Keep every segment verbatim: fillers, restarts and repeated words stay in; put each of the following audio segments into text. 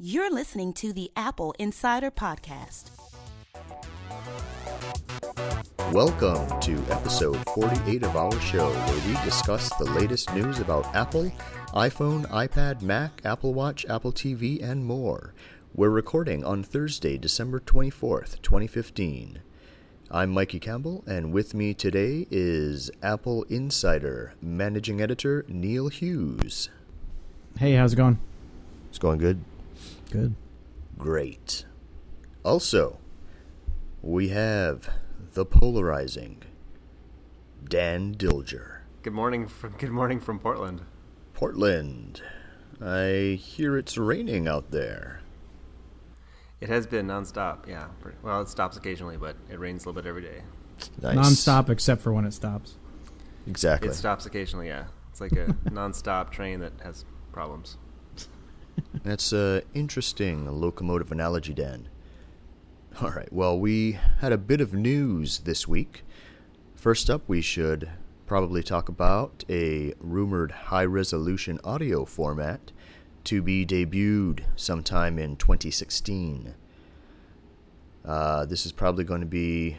You're listening to the Apple Insider Podcast. Welcome to episode forty-eight of our show, where we discuss the latest news about Apple, iPhone, iPad, Mac, Apple Watch, Apple T V, and more. We're recording on Thursday, December twenty-fourth, twenty fifteen. I'm Mikey Campbell, and with me today is Apple Insider Managing Editor Neil Hughes. Hey, how's it going? It's going good. Good. Great. Also, we have the polarizing Dan Dilger. Good morning from Good morning from Portland. Portland. I hear it's raining out there. It has been nonstop, yeah. Well, it stops occasionally, but it rains a little bit every day. Nice. Non-stop except for when it stops. Exactly. It stops occasionally, yeah. It's like a non-stop train that has problems. That's an interesting locomotive analogy, Dan. All right, well, we had a bit of news this week. First up, we should probably talk about a rumored high-resolution audio format to be debuted sometime in twenty sixteen. Uh, this is probably going to be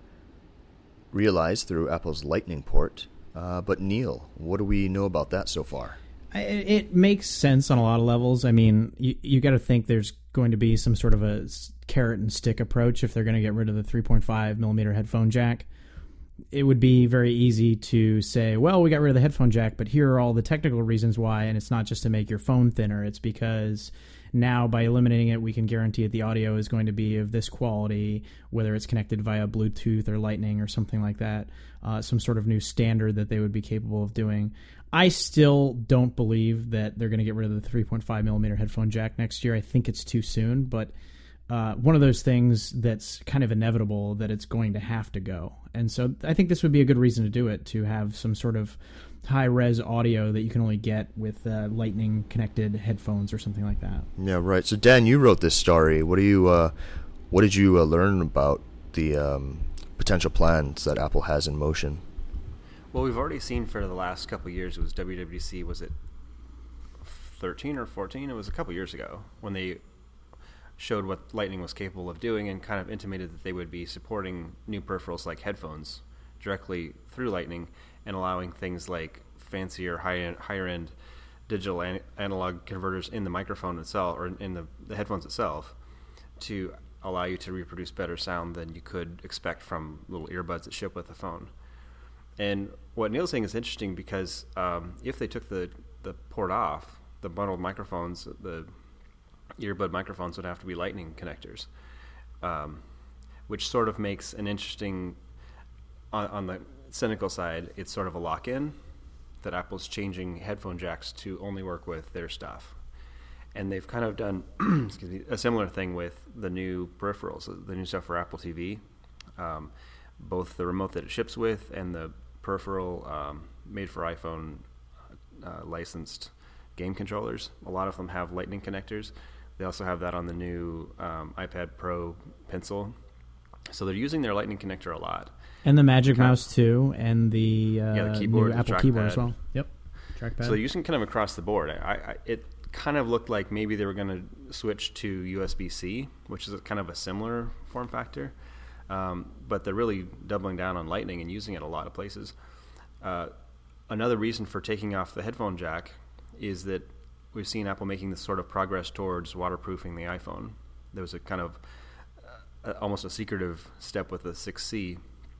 realized through Apple's Lightning port. Uh, but Neil, what do we know about that so far? It makes sense on a lot of levels. I mean, you, you got to think there's going to be some sort of a carrot and stick approach if they're going to get rid of the three point five millimeter headphone jack. It would be very easy to say, well, we got rid of the headphone jack, but here are all the technical reasons why, and it's not just to make your phone thinner. It's because now by eliminating it, we can guarantee that the audio is going to be of this quality, whether it's connected via Bluetooth or Lightning or something like that, uh, some sort of new standard that they would be capable of doing. I still don't believe that they're going to get rid of the three point five millimeter headphone jack next year. I think it's too soon, but uh, one of those things that's kind of inevitable that it's going to have to go. And so I think this would be a good reason to do it, to have some sort of high-res audio that you can only get with uh, Lightning-connected headphones or something like that. Yeah, right. So, Dan, you wrote this story. What do you, uh, what did you uh, learn about the um, potential plans that Apple has in motion? Well, we've already seen for the last couple of years, it was W W D C, was it thirteen or fourteen? It was a couple years ago when they showed what Lightning was capable of doing and kind of intimated that they would be supporting new peripherals like headphones directly through Lightning and allowing things like fancier, high-end, higher-end digital an- analog converters in the microphone itself or in the, the headphones itself to allow you to reproduce better sound than you could expect from little earbuds that ship with the phone. And what Neil's saying is interesting because um, if they took the, the port off, the bundled microphones, the earbud microphones would have to be Lightning connectors, um, which sort of makes an interesting, on, on the cynical side, it's sort of a lock-in that Apple's changing headphone jacks to only work with their stuff. And they've kind of done excuse me, a similar thing with the new peripherals, the new stuff for Apple T V. Um, both the remote that it ships with and the peripheral um, made for iPhone uh, licensed game controllers. A lot of them have Lightning connectors. They also have that on the new um, iPad Pro Pencil. So they're using their Lightning connector a lot. And the Magic kind Mouse, of, too, and the, uh, yeah, the keyboard, new Apple the keyboard as well. Yep, trackpad. So they're using kind of across the board. I, I, it kind of looked like maybe they were going to switch to U S B C, which is a, kind of a similar form factor. Um, but they're really doubling down on Lightning and using it a lot of places. Uh, another reason for taking off the headphone jack is that we've seen Apple making this sort of progress towards waterproofing the iPhone. There was a kind of uh, almost a secretive step with the six C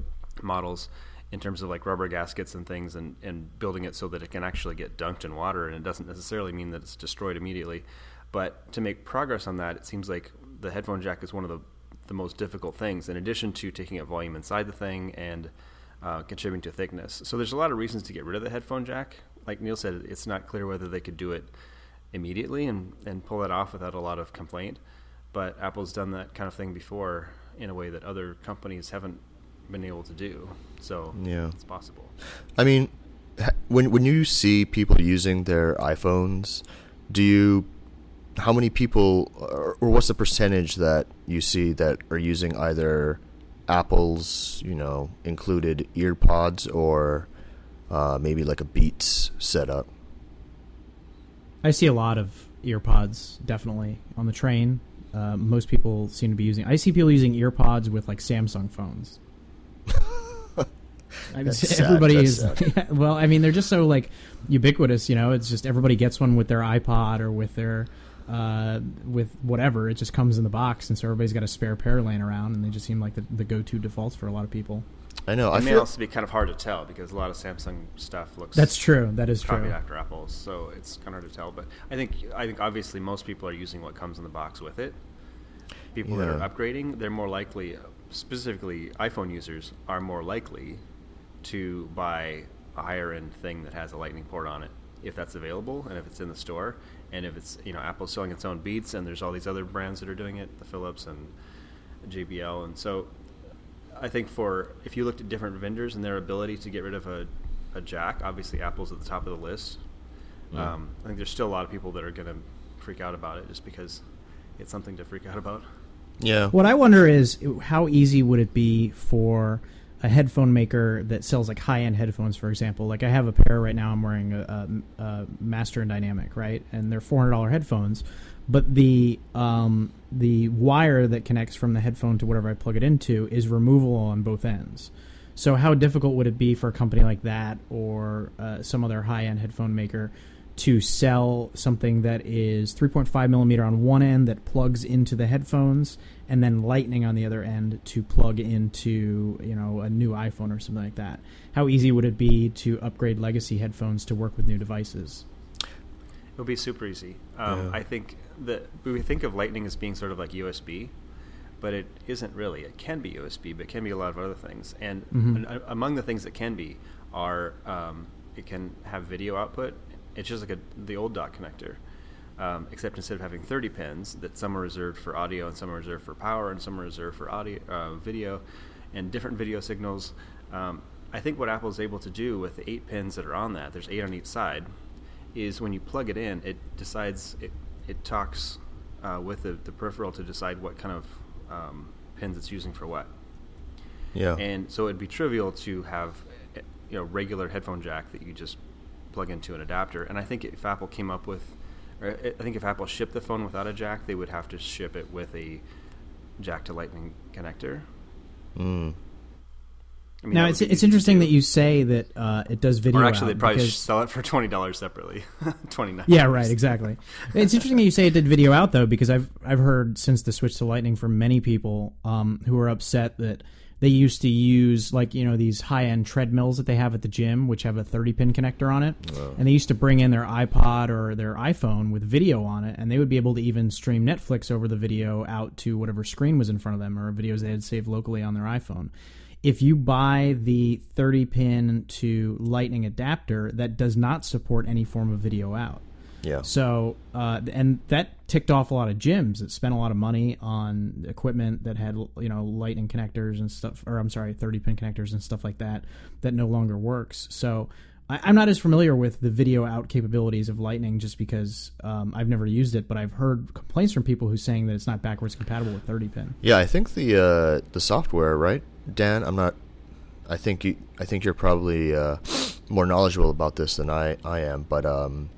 models in terms of like rubber gaskets and things and, and building it so that it can actually get dunked in water, and it doesn't necessarily mean that it's destroyed immediately. But to make progress on that, it seems like the headphone jack is one of the the most difficult things, in addition to taking up volume inside the thing and uh, contributing to thickness. So there's a lot of reasons to get rid of the headphone jack. Like Neil said, it's not clear whether they could do it immediately and, and pull it off without a lot of complaint. But Apple's done that kind of thing before in a way that other companies haven't been able to do. So yeah, it's possible. I mean, when when you see people using their iPhones, do you... How many people, or, or what's the percentage that you see that are using either Apple's, you know, included ear pods or uh, maybe like a Beats setup? I see a lot of earpods definitely on the train. Uh, most people seem to be using. I see people using earpods with like Samsung phones. I mean, everybody is. Yeah, well, I mean, they're just so like ubiquitous. You know, it's just everybody gets one with their iPod or with their uh, with whatever. It just comes in the box, and so everybody's got a spare pair laying around, and they just seem like the, the go-to defaults for a lot of people. I know. It I may feel also be kind of hard to tell because a lot of Samsung stuff looks. That's true. That is copied true. after Apple's, so it's kind of hard to tell. But I think I think obviously most people are using what comes in the box with it. People Yeah. that are upgrading, they're more likely, specifically iPhone users, are more likely to buy a higher end thing that has a Lightning port on it if that's available and if it's in the store, and if it's, you know, Apple's selling its own Beats and there's all these other brands that are doing it, the Philips and J B L, and so I think for if you looked at different vendors and their ability to get rid of a, a jack, obviously Apple's at the top of the list. Yeah. Um, I think there's still a lot of people that are going to freak out about it just because it's something to freak out about. yeah. What I wonder is how easy would it be for a headphone maker that sells like high-end headphones, for example. Like I have a pair right now. I'm wearing a, a, a Master and Dynamic, right? And they're four hundred dollars headphones, but the um, the wire that connects from the headphone to whatever I plug it into is removable on both ends. So how difficult would it be for a company like that or uh, some other high-end headphone maker to sell something that is three point five millimeter on one end that plugs into the headphones, and then Lightning on the other end to plug into, you know, a new iPhone or something like that? How easy would it be to upgrade legacy headphones to work with new devices? It would be super easy. Um, Yeah. I think that we think of Lightning as being sort of like U S B, but it isn't really. It can be U S B, but it can be a lot of other things. And Mhm. an, a- among the things that can be are um, it can have video output. It's just like a, the old dock connector, um, except instead of having thirty pins, that some are reserved for audio and some are reserved for power and some are reserved for audio, uh, video, and different video signals. Um, I think what Apple is able to do with the eight pins that are on that, there's eight on each side, is when you plug it in, it decides, it, it talks uh, with the, the peripheral to decide what kind of um, pins it's using for what. Yeah. And so it'd be trivial to have, you know, regular headphone jack that you just plug into an adapter. And I think if Apple came up with, or I think if Apple shipped the phone without a jack, they would have to ship it with a jack to Lightning connector. Mm. I mean, Now, that it's would be it's easy to interesting do. that you say that uh, it does video Or actually, out they'd probably because- sell it for twenty dollars separately. twenty-nine Yeah, right, exactly. It's interesting that you say it did video out, though, because I've I've heard since the switch to Lightning from many people um, who are upset that they used to use, like, you know, these high-end treadmills that they have at the gym, which have a thirty-pin connector on it, Oh. and they used to bring in their iPod or their iPhone with video on it, and they would be able to even stream Netflix over the video out to whatever screen was in front of them or videos they had saved locally on their iPhone. If you buy the thirty-pin to Lightning adapter, that does not support any form of video out. Yeah. So, uh, and that ticked off a lot of gyms that spent a lot of money on equipment that had, you know, Lightning connectors and stuff, or I'm sorry, thirty-pin connectors and stuff like that, that no longer works. So I, I'm not as familiar with the video out capabilities of Lightning just because um, I've never used it, but I've heard complaints from people who's saying that it's not backwards compatible with thirty-pin. Yeah, I think the uh, the software, right, Dan? I'm not. I think you. I think you're probably uh, more knowledgeable about this than I, I am. But um,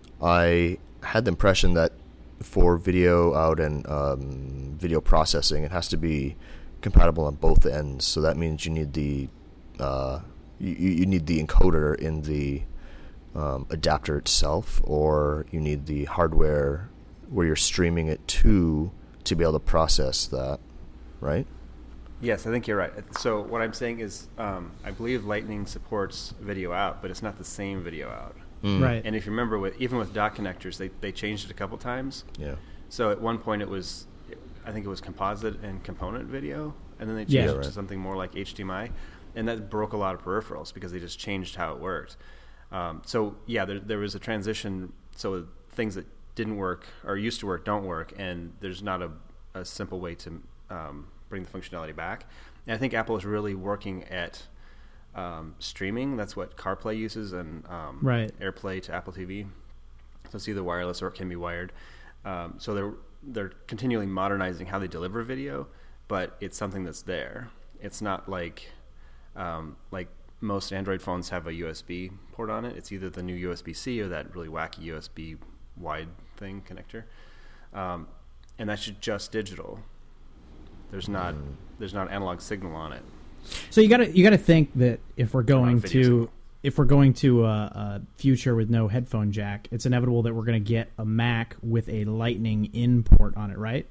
I had the impression that for video out and um, video processing, it has to be compatible on both ends. So that means you need the uh, you, you need the encoder in the um, adapter itself, or you need the hardware where you're streaming it to to be able to process that, right? Yes, I think you're right. So what I'm saying is um, I believe Lightning supports video out, but it's not the same video out. Mm. Right. And if you remember, with even with dock connectors, they, they changed it a couple times. Yeah. So at one point it was, I think it was composite and component video, and then they changed Yeah. it Right. to something more like H D M I, and that broke a lot of peripherals because they just changed how it worked. Um, so yeah, there there was a transition. So things that didn't work or used to work don't work, and there's not a, a simple way to um, bring the functionality back. And I think Apple is really working at um, streaming. That's what CarPlay uses, and um, Right. AirPlay to Apple T V. So it's either wireless or it can be wired. Um, so they're they're continually modernizing how they deliver video, but it's something that's there. It's not like um, like most Android phones have a U S B port on it. It's either the new U S B C or that really wacky U S B wide thing connector, um, and that's just digital. There's not mm. there's not analog signal on it. So you got to you got to think that if we're going to signal. if we're going to a, a future with no headphone jack, it's inevitable that we're going to get a Mac with a Lightning in port on it, right?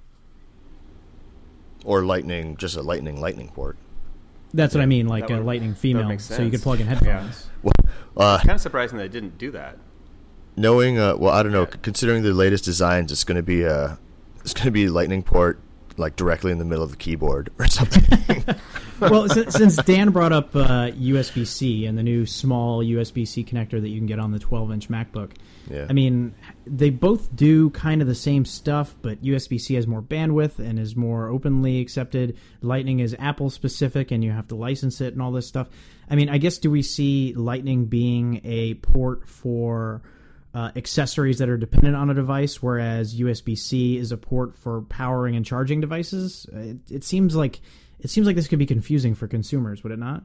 Or Lightning, just a Lightning Lightning port. That's yeah. what I mean, like would, a Lightning female, so you could plug in headphones. Yeah. Well, uh, it's kind of surprising they didn't do that. Knowing, uh, well, I don't know. Yeah. Considering the latest designs, it's going to be a it's going to be a Lightning port like directly in the middle of the keyboard or something. Well, since, since Dan brought up uh, U S B C and the new small U S B C connector that you can get on the twelve inch MacBook, yeah. I mean, they both do kind of the same stuff, but U S B C has more bandwidth and is more openly accepted. Lightning is Apple specific, and you have to license it and all this stuff. I mean, I guess do we see Lightning being a port for Uh, accessories that are dependent on a device, whereas U S B C is a port for powering and charging devices? It, it seems like it seems like this could be confusing for consumers, would it not?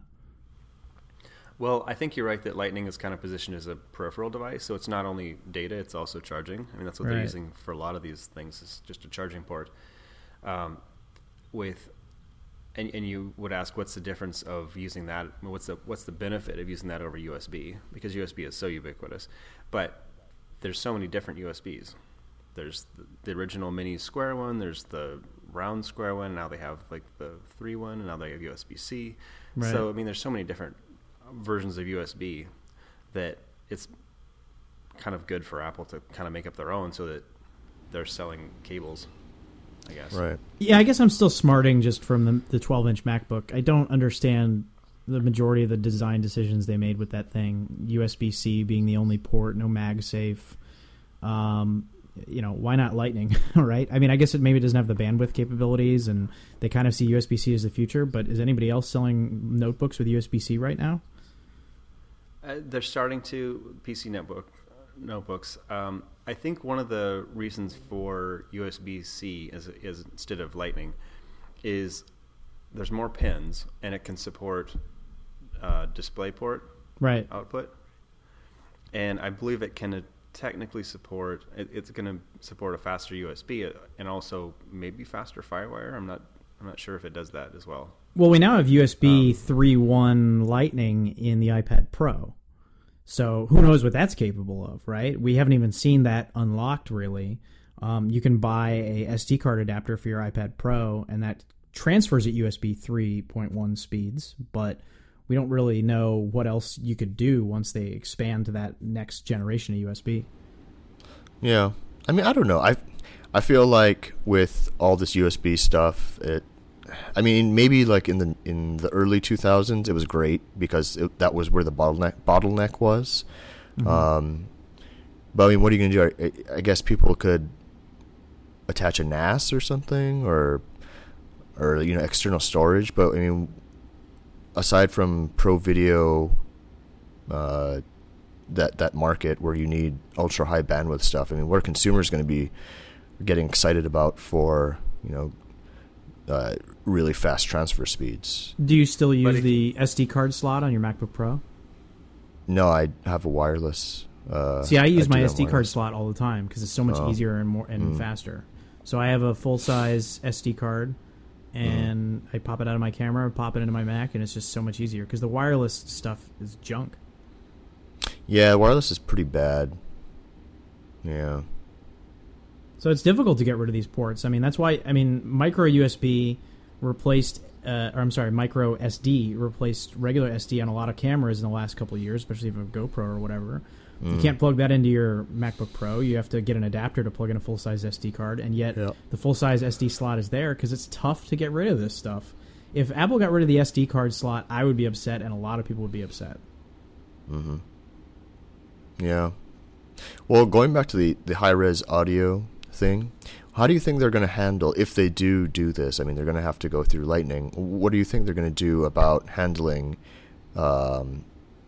Well, I think you're right that Lightning is kind of positioned as a peripheral device, so it's not only data, it's also charging. I mean, that's what Right. they're using for a lot of these things, is just a charging port. Um, with and, and you would ask, what's the difference of using that? I mean, what's the what's the benefit of using that over U S B? Because U S B is so ubiquitous, but there's so many different U S Bs. There's the, the original mini square one. There's the round square one. Now they have like the three one, and now they have U S B C. Right. So I mean, there's so many different versions of U S B that it's kind of good for Apple to kind of make up their own, so that they're selling cables, I guess. Right. Yeah, I guess I'm still smarting just from the, the twelve inch MacBook. I don't understand the majority of the design decisions they made with that thing. U S B C being the only port, no MagSafe. Um, you know, why not Lightning, right? I mean, I guess it maybe doesn't have the bandwidth capabilities, and they kind of see U S B C as the future, but is anybody else selling notebooks with U S B C right now? Uh, they're starting to, P C notebook, notebooks. Um, I think one of the reasons for U S B C as, as instead of Lightning is there's more pins, and it can support uh, DisplayPort Right. output. And I believe it can uh, technically support, it, it's going to support a faster U S B and also maybe faster FireWire. I'm not I'm not sure if it does that as well. Well, we now have U S B Um, three point one Lightning in the iPad Pro. So who knows what that's capable of, right? We haven't even seen that unlocked, really. Um, you can buy a S D card adapter for your iPad Pro, and that transfers at U S B three point one speeds, but we don't really know what else you could do once they expand to that next generation of U S B. Yeah. I mean, I don't know. I I feel like with all this U S B stuff, it I mean, maybe like in the in the early two thousands it was great because it, that was where the bottleneck bottleneck was. Mm-hmm. Um but I mean, what are you going to do? I, I guess people could attach a N A S or something, or or you know, external storage, but I mean, aside from pro video, uh, that that market where you need ultra high bandwidth stuff, I mean, what are consumers going to be getting excited about for, you know, uh, really fast transfer speeds? Do you still use if, the S D card slot on your MacBook Pro? No, I have a wireless. Uh, See, I use I my do S D have card wireless. slot all the time because it's so much Oh. easier and more and Mm. faster. So I have a full size S D card, and mm. I pop it out of my camera, pop it into my Mac, and it's just so much easier because the wireless stuff is junk. Yeah, wireless is pretty bad. Yeah. So it's difficult to get rid of these ports. I mean, that's why, I mean, micro U S B replaced, uh, or I'm sorry, micro S D replaced regular S D on a lot of cameras in the last couple of years, especially if you have a GoPro or whatever. Mm. You can't plug that into your MacBook Pro. You have to get an adapter to plug in a full-size S D card, and yet yep. the full-size S D slot is there because it's tough to get rid of this stuff. If Apple got rid of the S D card slot, I would be upset, and a lot of people would be upset. Mm-hmm. Yeah. Well, going back to the, the high-res audio thing, how do you think they're going to handle, if they do do this, I mean, they're going to have to go through Lightning, what do you think they're going to do about handling um,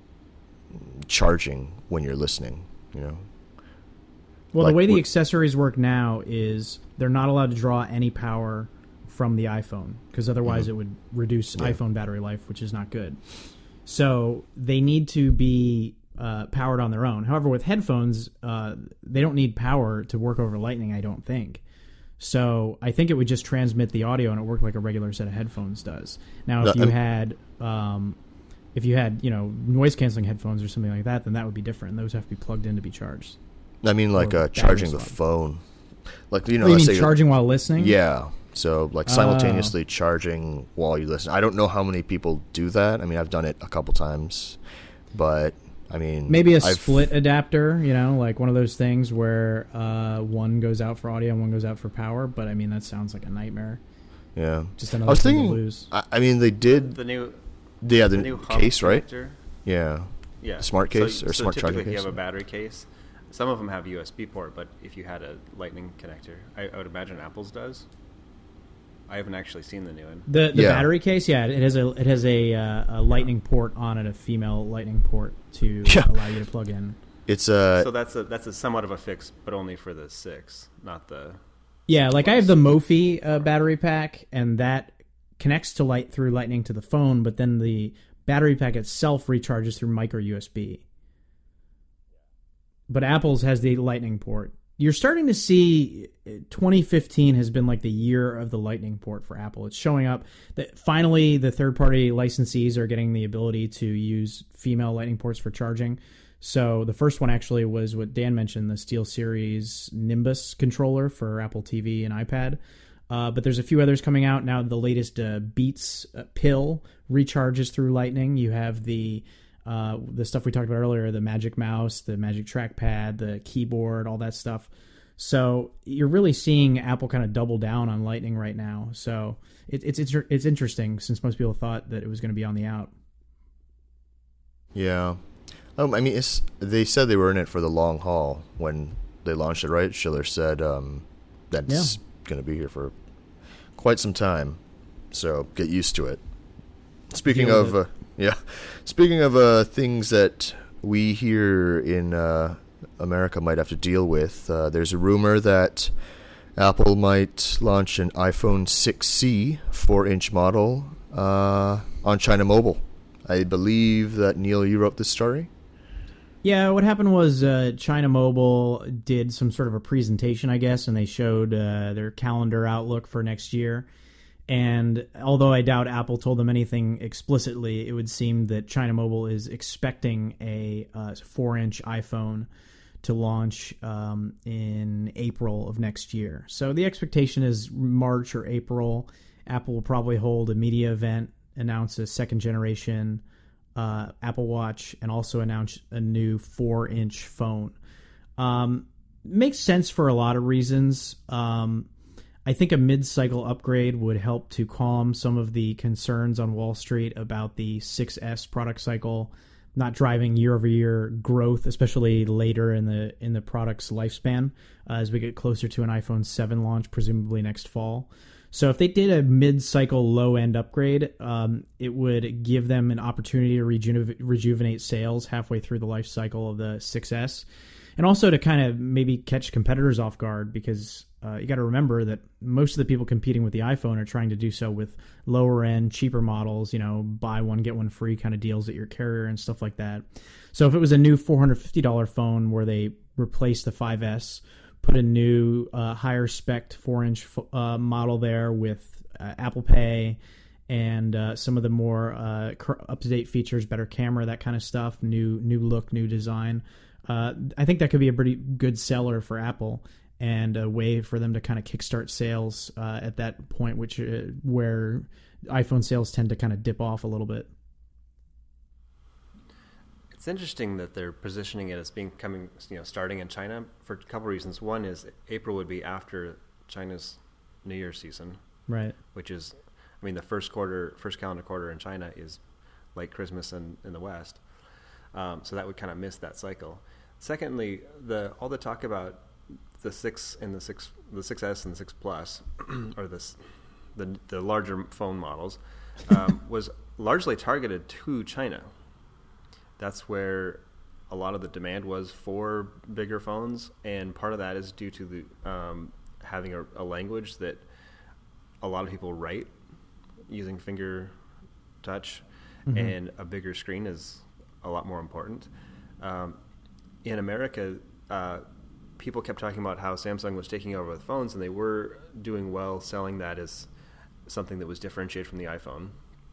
charging when you're listening, you know? Well, like, the way the what, accessories work now is they're not allowed to draw any power from the iPhone because otherwise mm-hmm. it would reduce yeah. iPhone battery life, which is not good. So they need to be uh, powered on their own. However, with headphones, uh, they don't need power to work over Lightning, I don't think. So I think it would just transmit the audio and it worked like a regular set of headphones does. Now, if you had, um, if you had, you know, noise canceling headphones or something like that, then that would be different. Those have to be plugged in to be charged. I mean, like uh, charging the phone, like you know, oh, you let's mean say charging while listening? Yeah. So like simultaneously oh. charging while you listen. I don't know how many people do that. I mean, I've done it a couple times, but I mean, maybe a I've, split adapter, you know, like one of those things where uh, one goes out for audio and one goes out for power. But I mean, that sounds like a nightmare. Yeah, just another I was thing thinking, to lose. I, I mean, they did the new, yeah, the, the new case, right? connector. Yeah, yeah, smart case so, or so smart typically charging if case. You have a battery case. Some of them have U S B port, but if you had a Lightning connector, I, I would imagine Apple's does. I haven't actually seen the new one. The the yeah. battery case, yeah, it has a it has a, uh, a Lightning port on it, a female Lightning port to yeah. allow you to plug in. It's a so that's a that's a somewhat of a fix, but only for the six, not the. Yeah, like I have the Mophie uh, battery pack, and that connects to light through Lightning to the phone, but then the battery pack itself recharges through micro U S B. But Apple's has the Lightning port. You're starting to see twenty fifteen has been like the year of the Lightning port for Apple. It's showing up that finally the third-party licensees are getting the ability to use female Lightning ports for charging. So the first one actually was what Dan mentioned, the SteelSeries Nimbus controller for Apple T V and iPad. Uh, but there's a few others coming out now. The latest uh, Beats uh, pill recharges through Lightning. You have the uh, the stuff we talked about earlier, the Magic Mouse, the Magic Trackpad, the keyboard, all that stuff. So you're really seeing Apple kind of double down on Lightning right now. So it, it's it's it's interesting since most people thought that it was going to be on the out. Yeah. Um, I mean, it's, they said they were in it for the long haul when they launched it, right? Schiller said um, that's yeah. going to be here for quite some time, so get used to it. Speaking Deal of, uh, yeah, speaking of uh, things that we here in uh, America might have to deal with, uh, there's a rumor that Apple might launch an iPhone six C four-inch model uh, on China Mobile. I believe that, Neil, you wrote this story? Yeah, what happened was uh, China Mobile did some sort of a presentation, I guess, and they showed uh, their calendar outlook for next year. And although I doubt Apple told them anything explicitly, it would seem that China Mobile is expecting a uh, four-inch iPhone to launch um, in April of next year. So the expectation is March or April. Apple will probably hold a media event, announce a second-generation Uh, Apple Watch, and also announce a new four-inch phone. Um, makes sense for a lot of reasons. Um, I think a mid-cycle upgrade would help to calm some of the concerns on Wall Street about the six S product cycle not driving year-over-year growth, especially later in the in the product's lifespan, uh, as we get closer to an iPhone seven launch, presumably next fall. So if they did a mid-cycle low-end upgrade, um, it would give them an opportunity to rejuve- rejuvenate sales halfway through the life cycle of the six S, and also to kind of maybe catch competitors off guard, because uh, you got to remember that most of the people competing with the iPhone are trying to do so with lower-end, cheaper models, you know, buy one, get one free kind of deals at your carrier and stuff like that. So if it was a new four hundred fifty dollars phone where they replaced the five S, put a new uh, higher spec four-inch uh, model there with uh, Apple Pay and uh, some of the more uh, up-to-date features, better camera, that kind of stuff, new new look, new design. Uh, I think that could be a pretty good seller for Apple and a way for them to kind of kickstart sales uh, at that point, which uh, where iPhone sales tend to kind of dip off a little bit. It's interesting that they're positioning it as being coming, you know, starting in China for a couple reasons. One is April would be after China's New Year season, right? Which is, I mean, the first quarter, first calendar quarter in China is like Christmas in, in the West, um, so that would kind of miss that cycle. Secondly, the all the talk about the six and the six, the six S and the six Plus, or this, the the larger phone models, um, was largely targeted to China. That's where a lot of the demand was for bigger phones, and part of that is due to the um, having a, a language that a lot of people write using finger touch, mm-hmm. and a bigger screen is a lot more important. Um, in America, uh, people kept talking about how Samsung was taking over with phones, and they were doing well selling that as something that was differentiated from the iPhone.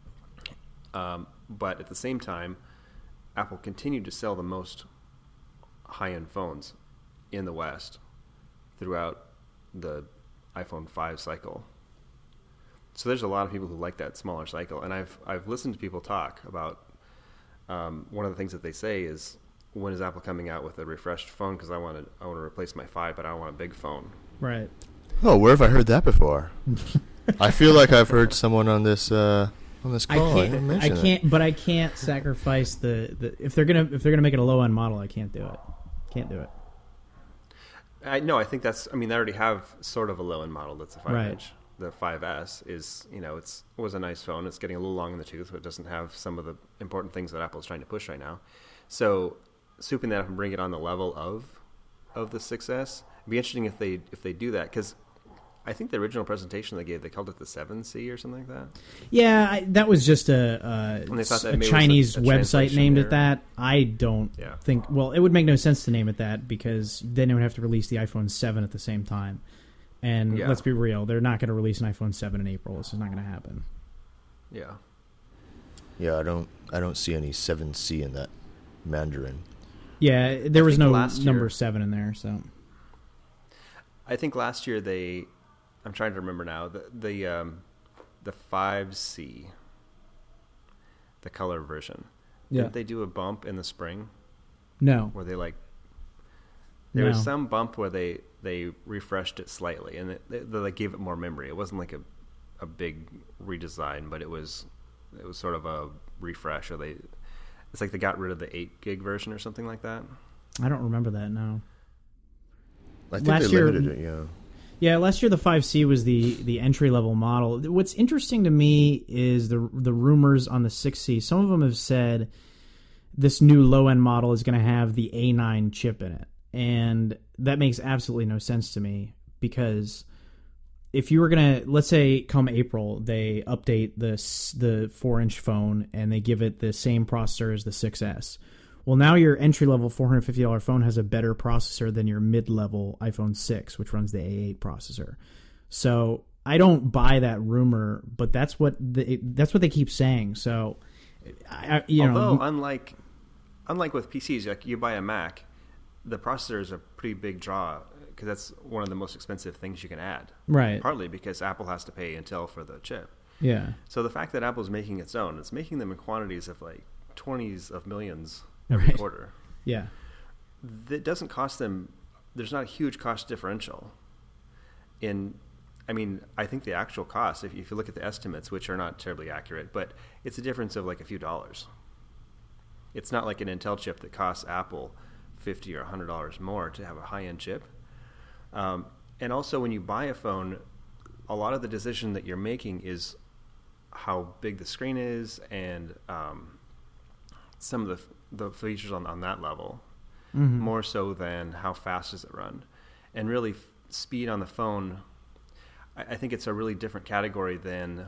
Um, but at the same time, Apple continued to sell the most high-end phones in the West throughout the iPhone five cycle. So there's a lot of people who like that smaller cycle, and I've I've listened to people talk about um, one of the things that they say is, when is Apple coming out with a refreshed phone? Because I want to I want to replace my five, but I don't want a big phone. Right. Oh, where have I heard that before? I feel like I've heard someone on this uh, on this I call. can't. didn't I mention it. can't. But I can't sacrifice the, the if they're gonna if they're gonna make it a low end model. I can't do it. Can't do it. I no, I think that's. I mean, they already have sort of a low end model that's a five Right. inch. The five S is, you know, it's was a nice phone. It's getting a little long in the tooth, but it doesn't have some of the important things that Apple's trying to push right now. So, souping that up and bring it on the level of of the six S. It'd be interesting if they if they do that, because I think the original presentation they gave, they called it the seven C or something like that. Yeah, I, that was just a, uh, And they thought that a maybe it was Chinese a- a website translation named error. it that. I don't Yeah. think. Well, it would make no sense to name it that because then it would have to release the iPhone seven at the same time. And Yeah. let's be real, they're not going to release an iPhone seven in April. This is not going to happen. Yeah. Yeah, I don't. I don't see any seven C in that Mandarin. Yeah, there I was think no last year- number seven in there. So I think last year they, I'm trying to remember now, the the um, the five C, the color version. yeah, Didn't they do a bump in the spring no, where they like, there No. was some bump where they, they refreshed it slightly and it, they, they like gave it more memory. It wasn't like a a big redesign, but it was it was sort of a refresh. Or they, it's like they got rid of the eight gig version or something like that. I don't remember that. No. I think Last they year- limited it. Yeah. Yeah, last year the five C was the, the entry level model. What's interesting to me is the the rumors on the six C. Some of them have said this new low end model is going to have the A nine chip in it, and that makes absolutely no sense to me because if you were going to, let's say come April, they update the the four inch phone and they give it the same processor as the six S. Well, now your entry-level four hundred fifty dollars phone has a better processor than your mid-level iPhone six, which runs the A eight processor. So I don't buy that rumor, but that's what the, that's what they keep saying. So, I, you Although, know, unlike unlike with P Cs, like you buy a Mac, the processor is a pretty big draw because that's one of the most expensive things you can add. right? Partly because Apple has to pay Intel for the chip. Yeah, So the fact that Apple's making its own, it's making them in quantities of like twenties of millions every Right. quarter. yeah, That doesn't cost them. There's not a huge cost differential. In, I mean, I think the actual cost, if you, if you look at the estimates, which are not terribly accurate, but it's a difference of like a few dollars. It's not like an Intel chip that costs Apple fifty or a hundred dollars more to have a high-end chip. Um, and also, when you buy a phone, a lot of the decision that you're making is how big the screen is and um, some of the the features on, on that level, mm-hmm. more so than how fast does it run. And really, f- speed on the phone, I, I think it's a really different category than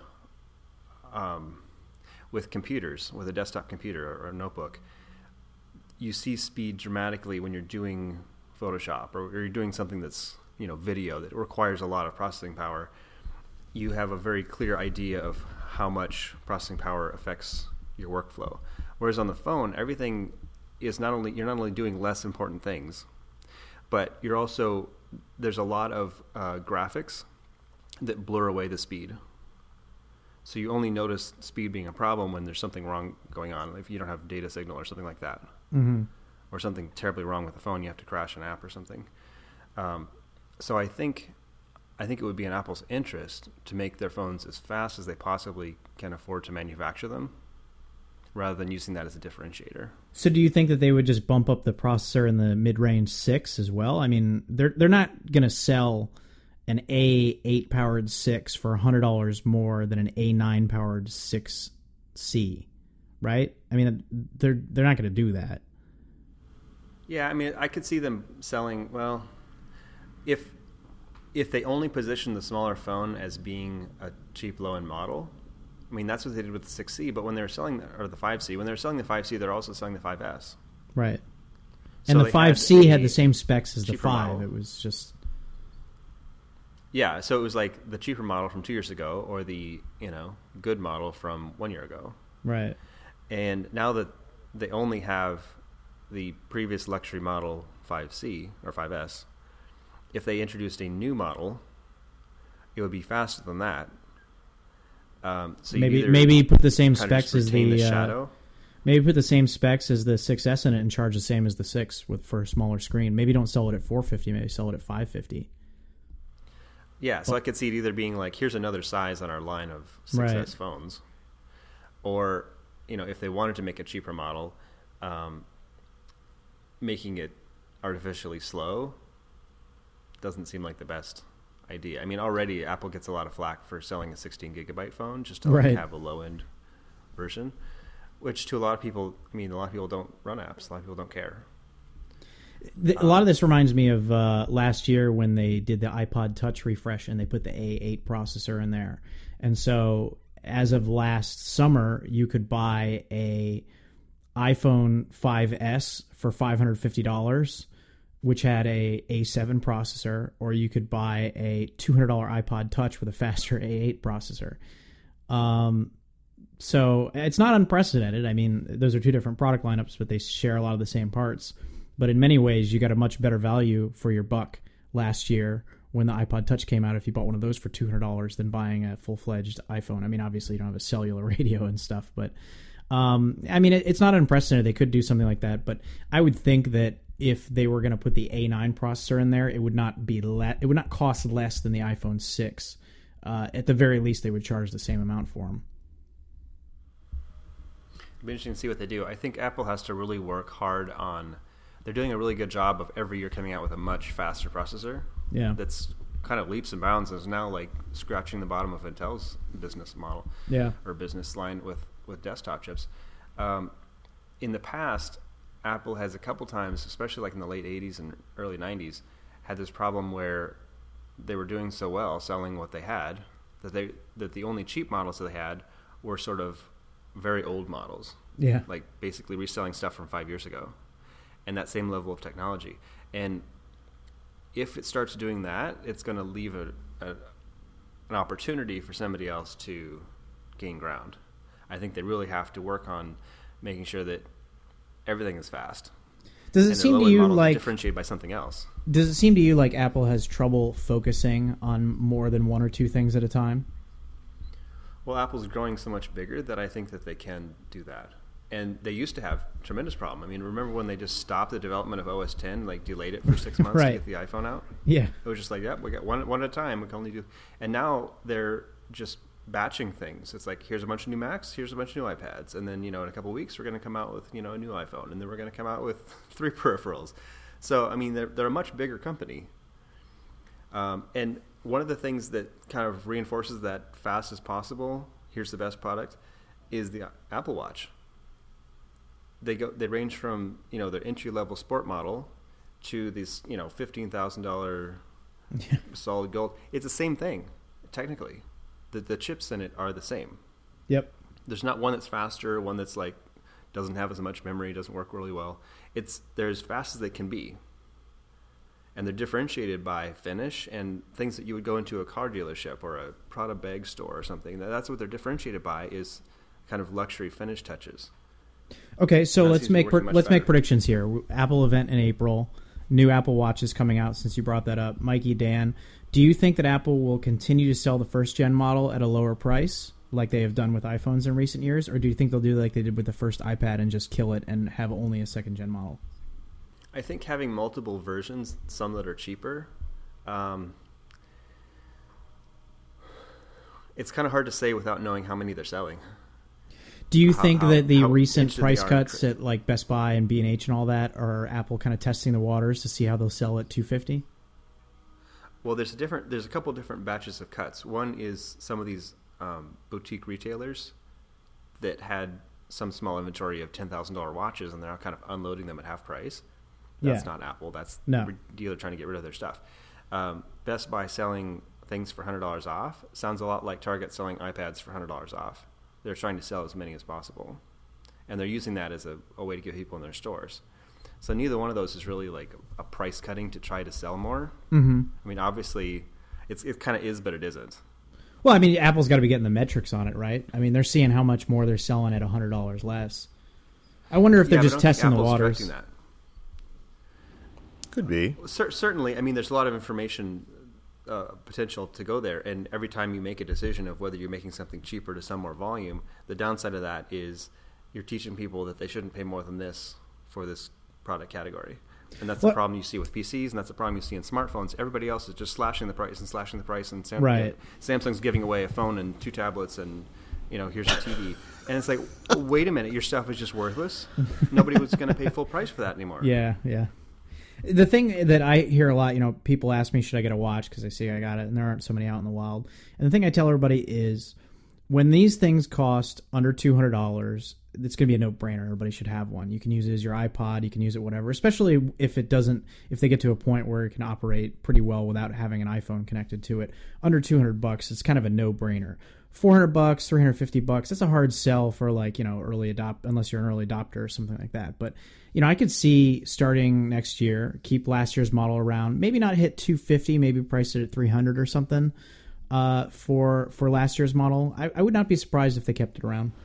um, with computers, with a desktop computer or, or a notebook. You see speed dramatically when you're doing Photoshop or, or you're doing something that's, you know, video that requires a lot of processing power. You have a very clear idea of how much processing power affects your workflow. Whereas on the phone, everything is not only, you're not only doing less important things, but you're also, there's a lot of uh, graphics that blur away the speed. So you only notice speed being a problem when there's something wrong going on, if you don't have data signal or something like that, mm-hmm. or something terribly wrong with the phone, you have to crash an app or something. Um, so I think I think it would be in Apple's interest to make their phones as fast as they possibly can afford to manufacture them, rather than using that as a differentiator. So do you think that they would just bump up the processor in the mid-range six as well? I mean, they're they're not going to sell an A eight powered six for one hundred dollars more than an A nine powered six C, right? I mean, they're they're not going to do that. Yeah, I mean, I could see them selling, well, if if they only position the smaller phone as being a cheap low-end model, I mean, that's what they did with the six C, but when they were selling, the, or the five C, when they were selling the five C, they're also selling the five S. Right. And So the they five had C a had the same specs as the cheaper five. model. It was just Yeah, so it was like the cheaper model from two years ago, or the you know good model from one year ago. right. And now that they only have the previous luxury model five C or five S, if they introduced a new model, it would be faster than that. Um, so you Maybe either maybe put the same kind of specs as retain the, the uh, shadow. maybe put the same specs as the six S in it and charge the same as the six with for a smaller screen. Maybe don't sell it at four fifty. Maybe sell it at five fifty. Yeah, so I could see it either being like, here's another size on our line of six S Right. phones, or you know, if they wanted to make a cheaper model, um, making it artificially slow doesn't seem like the best idea. I mean, already Apple gets a lot of flack for selling a sixteen gigabyte phone just to like, Right. have a low end version, which to a lot of people, I mean, a lot of people don't run apps. A lot of people don't care. The, a lot of this reminds me of uh, last year when they did the iPod Touch refresh and they put the A eight processor in there. And so as of last summer, you could buy a iPhone five S for five hundred fifty dollars, which had a A seven processor, or you could buy a two hundred dollars iPod Touch with a faster A eight processor. Um, so it's not unprecedented. I mean, those are two different product lineups, but they share a lot of the same parts. But in many ways, you got a much better value for your buck last year when the iPod Touch came out if you bought one of those for two hundred dollars than buying a full-fledged iPhone. I mean, obviously, you don't have a cellular radio and stuff, but um, I mean, it, it's not unprecedented. They could do something like that, but I would think that if they were going to put the A nine processor in there, it would not be le- it would not cost less than the iPhone six. Uh, at the very least, they would charge the same amount for them. It'll be interesting to see what they do. I think Apple has to really work hard on. They're doing a really good job of every year coming out with a much faster processor. Yeah. That's kind of leaps and bounds and is now like scratching the bottom of Intel's business model. Yeah. Or business line with, with desktop chips. Um, in the past, Apple has a couple times, especially like in the late eighties and early nineties, had this problem where they were doing so well selling what they had that they that the only cheap models that they had were sort of very old models. Yeah. Like basically reselling stuff from five years ago. And that same level of technology. And if it starts doing that, it's going to leave a, a an opportunity for somebody else to gain ground. I think they really have to work on making sure that everything is fast. Does it and their seem to low-end you models are like differentiated by something else? Does it seem to you like Apple has trouble focusing on more than one or two things at a time? Well, Apple's growing so much bigger that I think that they can do that. And they used to have a tremendous problem. I mean, remember when they just stopped the development of O S ten, like delayed it for six months Right. to get the iPhone out? Yeah. It was just like, yeah, we got one one at a time. We can only do. And now they're just batching things. It's like, here's a bunch of new Macs, here's a bunch of new iPads, and then you know, in a couple of weeks, we're going to come out with you know a new iPhone, and then we're going to come out with three peripherals. So I mean, they're they're a much bigger company. Um, and one of the things that kind of reinforces that fast as possible, here's the best product, is the Apple Watch. They go. They range from you know their entry level sport model to these you know fifteen thousand dollar solid gold. It's the same thing, technically. The the chips in it are the same. Yep. There's not one that's faster, one that's like doesn't have as much memory, doesn't work really well. It's they're as fast as they can be, and they're differentiated by finish and things that you would go into a car dealership or a Prada bag store or something. That's what they're differentiated by, is kind of luxury finish touches. Okay, so That let's seems to be make working pre- much let's make better. predictions here. Apple event in April, new Apple Watch is coming out. Since you brought that up, Mikey, Dan, do you think that Apple will continue to sell the first gen model at a lower price, like they have done with iPhones in recent years, or do you think they'll do like they did with the first iPad and just kill it and have only a second gen model? I think having multiple versions, some that are cheaper, um, it's kind of hard to say without knowing how many they're selling. Do you How- think how- that the how recent interested they price are in cuts cr- at like Best Buy and B and H and all that are Apple kind of testing the waters to see how they'll sell at two hundred fifty dollars? Well, there's a different. There's a couple different batches of cuts. One is some of these um, boutique retailers that had some small inventory of ten thousand dollar watches, and they're now kind of unloading them at half price. That's Yeah. not Apple. That's No. the dealer trying to get rid of their stuff. Um, Best Buy selling things for one hundred dollars off sounds a lot like Target selling iPads for one hundred dollars off. They're trying to sell as many as possible, and they're using that as a, a way to get people in their stores. So neither one of those is really like a price cutting to try to sell more. Mm-hmm. I mean, obviously, it's it kind of is, but it isn't. Well, I mean, Apple's got to be getting the metrics on it, right? I mean, they're seeing how much more they're selling at one hundred dollars less. I wonder if they're yeah, just testing the waters. That. Could be. C- certainly, I mean, there's a lot of information uh, potential to go there, and every time you make a decision of whether you're making something cheaper to sell more volume, the downside of that is you're teaching people that they shouldn't pay more than this for this product category. And that's what? the problem you see with P Cs, and that's the problem you see in smartphones. Everybody else is just slashing the price and slashing the price, and Sam- right. Samsung's giving away a phone and two tablets, and you know, here's your T V. And it's like, wait a minute, your stuff is just worthless. Nobody was going to pay full price for that anymore. Yeah, yeah. The thing that I hear a lot, you know, people ask me, should I get a watch? Because I see I got it, and there aren't so many out in the wild. And the thing I tell everybody is, when these things cost under two hundred dollars, it's going to be a no-brainer. Everybody should have one. You can use it as your iPod. You can use it whatever, especially if it doesn't, if they get to a point where it can operate pretty well without having an iPhone connected to it. Under two hundred bucks, it's kind of a no-brainer. four hundred bucks, three hundred fifty bucks, that's a hard sell for like, you know, early adopt, unless you're an early adopter or something like that. But, you know, I could see starting next year, keep last year's model around, maybe not hit two hundred fifty, maybe price it at three hundred or something uh, for for last year's model. I, I would not be surprised if they kept it around.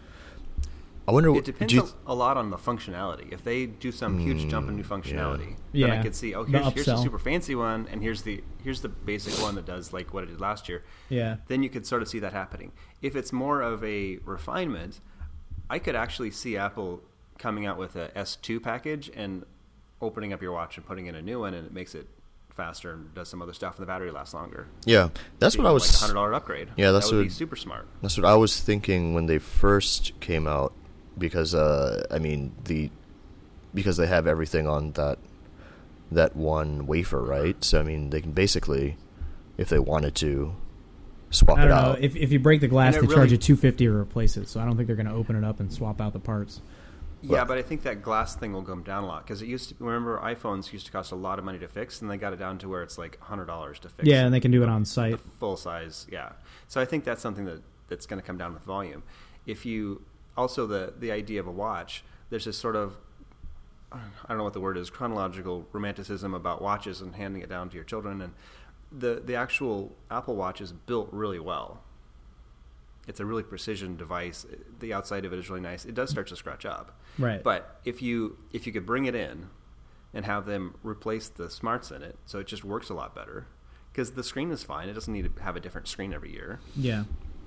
I wonder. It depends you, a lot on the functionality. If they do some huge Mm, jump in new functionality, yeah. then Yeah. I could see, oh, The here's, here's the upsell. super fancy one, and here's the here's the basic one that does like what it did last year. Yeah. Then you could sort of see that happening. If it's more of a refinement, I could actually see Apple coming out with a S two package and opening up your watch and putting in a new one, and it makes it faster and does some other stuff, and the battery lasts longer. yeah, that's Be what I was. like a hundred dollar upgrade. Yeah, that's that would what- be super smart. That's what I was thinking when they first came out, because uh, I mean the because they have everything on that that one wafer, right? So I mean they can basically, if they wanted to, swap I it don't know. out. If, if you break the glass, And they it charge really- you two hundred fifty dollars to replace it. So I don't think they're going to open it up and swap out the parts. Yeah, but I think that glass thing will come down a lot because it used to. Remember, iPhones used to cost a lot of money to fix, and they got it down to where it's like hundred dollars to fix. Yeah, and they can do it on the site. full size. Yeah, so I think that's something that that's going to come down with volume. If you also the the idea of a watch, there's this sort of I don't know what the word is, chronological romanticism about watches and handing it down to your children, and the the actual Apple Watch is built really well. It's a really precision device. The outside of it is really nice. It does start to scratch up. Right. But if you if you could bring it in and have them replace the smarts in it, so it just works a lot better, because the screen is fine. It doesn't need to have a different screen every year. Yeah.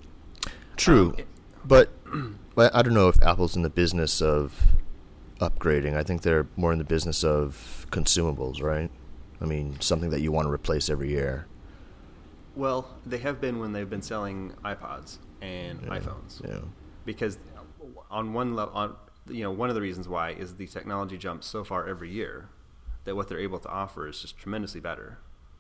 True, Um, it- but but I don't know if Apple's in the business of upgrading. I think they're more in the business of consumables, right? I mean, something that you want to replace every year. Well, they have been when they've been selling iPods and Yeah, iPhones. yeah. Because on one level, on you know, one of the reasons why is the technology jumps so far every year that what they're able to offer is just tremendously better.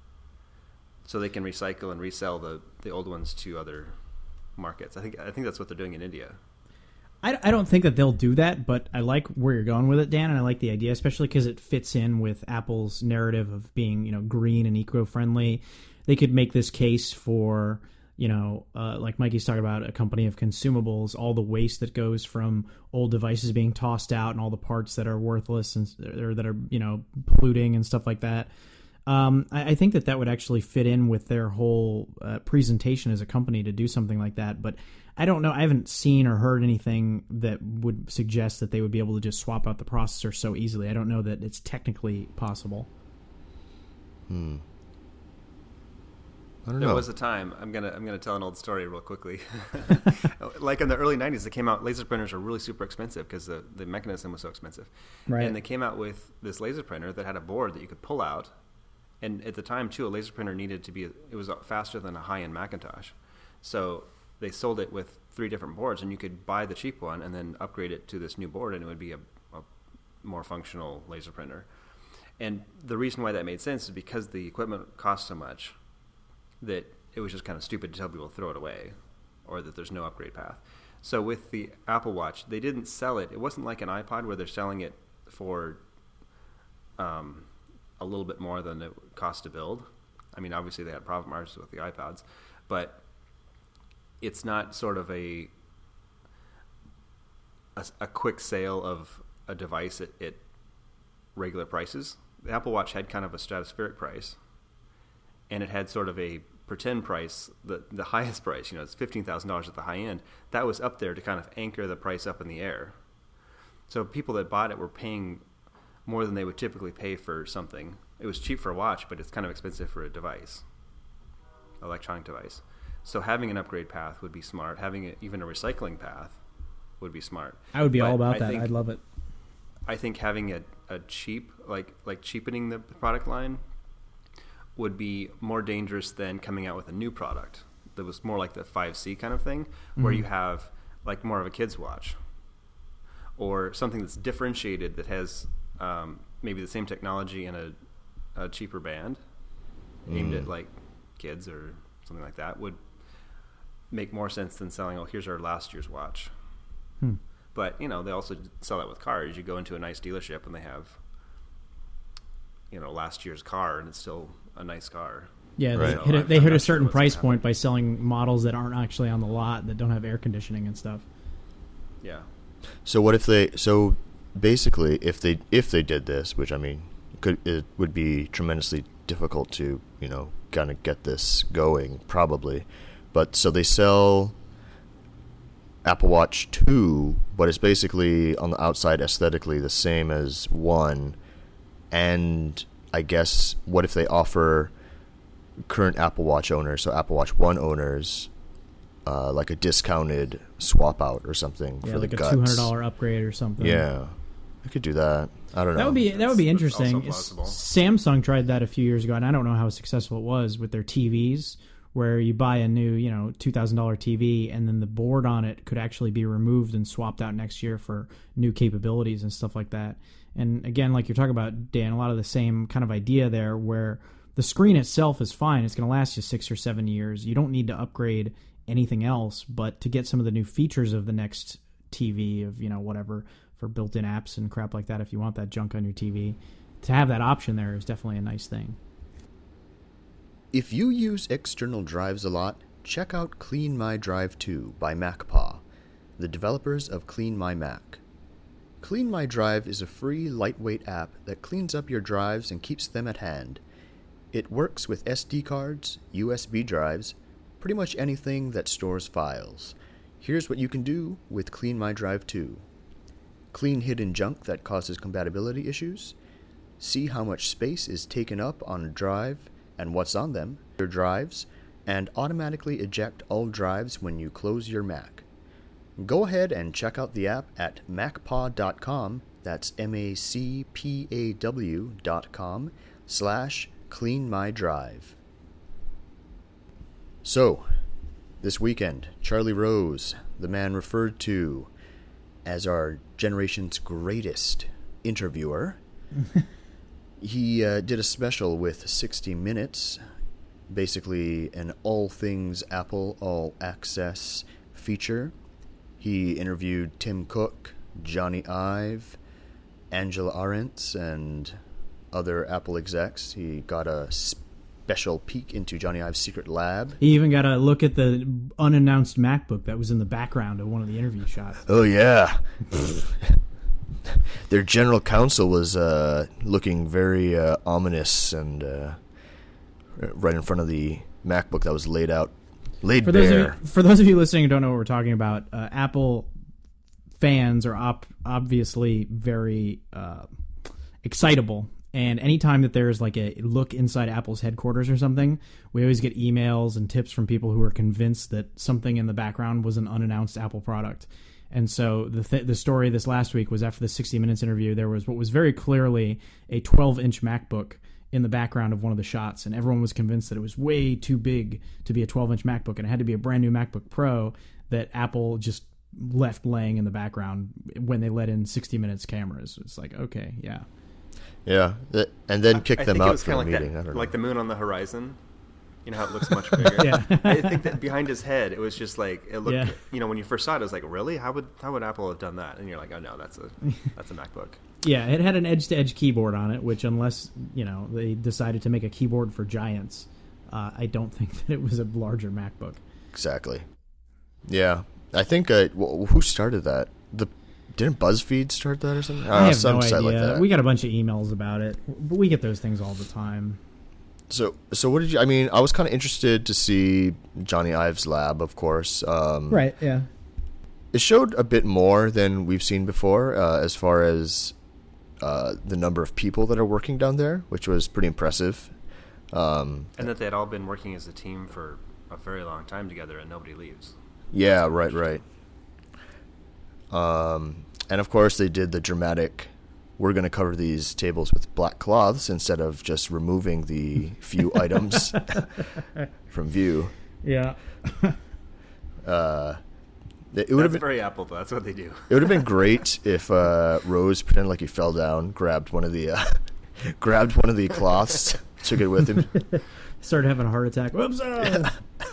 So they can recycle and resell the, the old ones to other markets. I think I think that's what they're doing in India. I, I don't think that they'll do that, but I like where you're going with it, Dan, and I like the idea, especially because it fits in with Apple's narrative of being, you know, green and eco-friendly. They could make this case for, you know, uh, like Mikey's talking about, a company of consumables, all the waste that goes from old devices being tossed out and all the parts that are worthless and or that are, you know, polluting and stuff like that. Um, I, I think that that would actually fit in with their whole uh, presentation as a company to do something like that. But I don't know. I haven't seen or heard anything that would suggest that they would be able to just swap out the processor so easily. I don't know that it's technically possible. Hmm. I don't There know. was a time. I'm gonna I'm gonna tell an old story real quickly. Like in the early nineties, they came out. Laser printers are really super expensive because the the mechanism was so expensive. Right. And they came out with this laser printer that had a board that you could pull out. And at the time too, a laser printer needed to be. It was faster than a high-end Macintosh, so they sold it with three different boards, and you could buy the cheap one and then upgrade it to this new board, and it would be a, a more functional laser printer. And the reason why that made sense is because the equipment cost so much that it was just kind of stupid to tell people to throw it away or that there's no upgrade path. So with the Apple Watch, they didn't sell it. It wasn't like an iPod where they're selling it for um, a little bit more than it cost to build. I mean, obviously they had profit margins with the iPods, but it's not sort of a a, a quick sale of a device at, at regular prices. The Apple Watch had kind of a stratospheric price, and it had sort of a pretend price, the the highest price. You know, it's fifteen thousand dollars at the high end. That was up there to kind of anchor the price up in the air. So people that bought it were paying more than they would typically pay for something. It was cheap for a watch, but it's kind of expensive for a device, electronic device. So having an upgrade path would be smart. Having a, even a recycling path would be smart. I would be but all about I that. think, I'd love it. I think having a, a cheap, like like cheapening the product line would be more dangerous than coming out with a new product that was more like the five C kind of thing, where Mm-hmm. you have like more of a kid's watch or something that's differentiated that has um, maybe the same technology and a, a cheaper band mm. aimed at like kids or something like that would make more sense than selling, oh, here's our last year's watch. Hmm. But, you know, they also sell that with cars. You go into a nice dealership and they have, you know, last year's car and it's still a nice car. Yeah, they Right. hit a, I'm- they I'm hit a not sure certain what's price gonna point happen. by selling models that aren't actually on the lot, that don't have air conditioning and stuff. Yeah. So what if they? So basically, if they if they did this, which I mean, could it would be tremendously difficult to you know kind of get this going, probably. But so they sell Apple Watch two, but it's basically on the outside aesthetically the same as one. And I guess what if they offer current Apple Watch owners, so Apple Watch one owners, uh, like a discounted swap out or something Yeah, for like the a guts. two hundred dollar upgrade or something. Yeah, I could do that. I don't know. That would be that would be That's- that's interesting. also possible. Samsung tried that a few years ago, and I don't know how successful it was with their T Vs, where you buy a new, you know, two thousand dollar T V, and then the board on it could actually be removed and swapped out next year for new capabilities and stuff like that. And again, like you're talking about, Dan, a lot of the same kind of idea there, where the screen itself is fine. It's going to last you six or seven years. You don't need to upgrade anything else, but to get some of the new features of the next T V, of, you know, whatever, for built-in apps and crap like that, if you want that junk on your T V, to have that option there is definitely a nice thing. If you use external drives a lot, check out Clean My Drive two by MacPaw, the developers of Clean My Mac. Clean My Drive is a free, lightweight app that cleans up your drives and keeps them at hand. It works with S D cards, U S B drives, pretty much anything that stores files. Here's what you can do with Clean My Drive two. Clean hidden junk that causes compatibility issues. See how much space is taken up on a drive and what's on them, your drives, and automatically eject all drives when you close your Mac. Go ahead and check out the app at macpaw dot com, that's M A C P A W dot com, slash clean my drive. So, this weekend, Charlie Rose, the man referred to as our generation's greatest interviewer, he uh, did a special with sixty minutes, basically an all things Apple, all access feature. He interviewed Tim Cook, Johnny Ive, Angela Arendt, and other Apple execs. He got a special peek into Johnny Ive's secret lab. He even got a look at the unannounced MacBook that was in the background of one of the interview shots. Oh, yeah. Their general counsel was uh, looking very uh, ominous and uh, right in front of the MacBook that was laid out, laid For those, bare. of you, for those of you listening who don't know what we're talking about, uh, Apple fans are op- obviously very uh, excitable. And anytime that there's like a look inside Apple's headquarters or something, we always get emails and tips from people who are convinced that something in the background was an unannounced Apple product. And so the th- the story this last week was after the sixty minutes interview, there was what was very clearly a twelve-inch MacBook in the background of one of the shots, and everyone was convinced that it was way too big to be a twelve-inch MacBook, and it had to be a brand new MacBook Pro that Apple just left laying in the background when they let in sixty minutes cameras. It's like, okay, yeah. Yeah, th- and then kick I them think it out was for the kinda like meeting. that, I don't know. like the moon on the horizon. You know how it looks much bigger. Yeah. I think that behind his head, it was just like it looked. Yeah. You know, when you first saw it, it was like, really? How would how would Apple have done that? And you're like, oh no, that's a that's a MacBook. Yeah, it had an edge-to-edge keyboard on it, which unless, you know, they decided to make a keyboard for giants, uh, I don't think that it was a larger MacBook. Exactly. Yeah, I think uh, w- who started that? The didn't BuzzFeed start that or something? I Uh, have some no site idea. like that. We got a bunch of emails about it, but we get those things all the time. So, so what did you? I mean, I was kind of interested to see Johnny Ive's lab, of course. Um, Right. Yeah. It showed a bit more than we've seen before, uh, as far as uh, the number of people that are working down there, which was pretty impressive. Um, And that they had all been working as a team for a very long time together, and nobody leaves. yeah, right, right. Um, and of course, they did the dramatic. We're going to cover these tables with black cloths instead of just removing the few items from view. Yeah. Uh, it would have That's been, very Apple, though. That's what they do. it would have been great if uh, Rose pretended like he fell down, grabbed one of the uh, grabbed one of the cloths, took it with him. Started having a heart attack. Whoops. uh.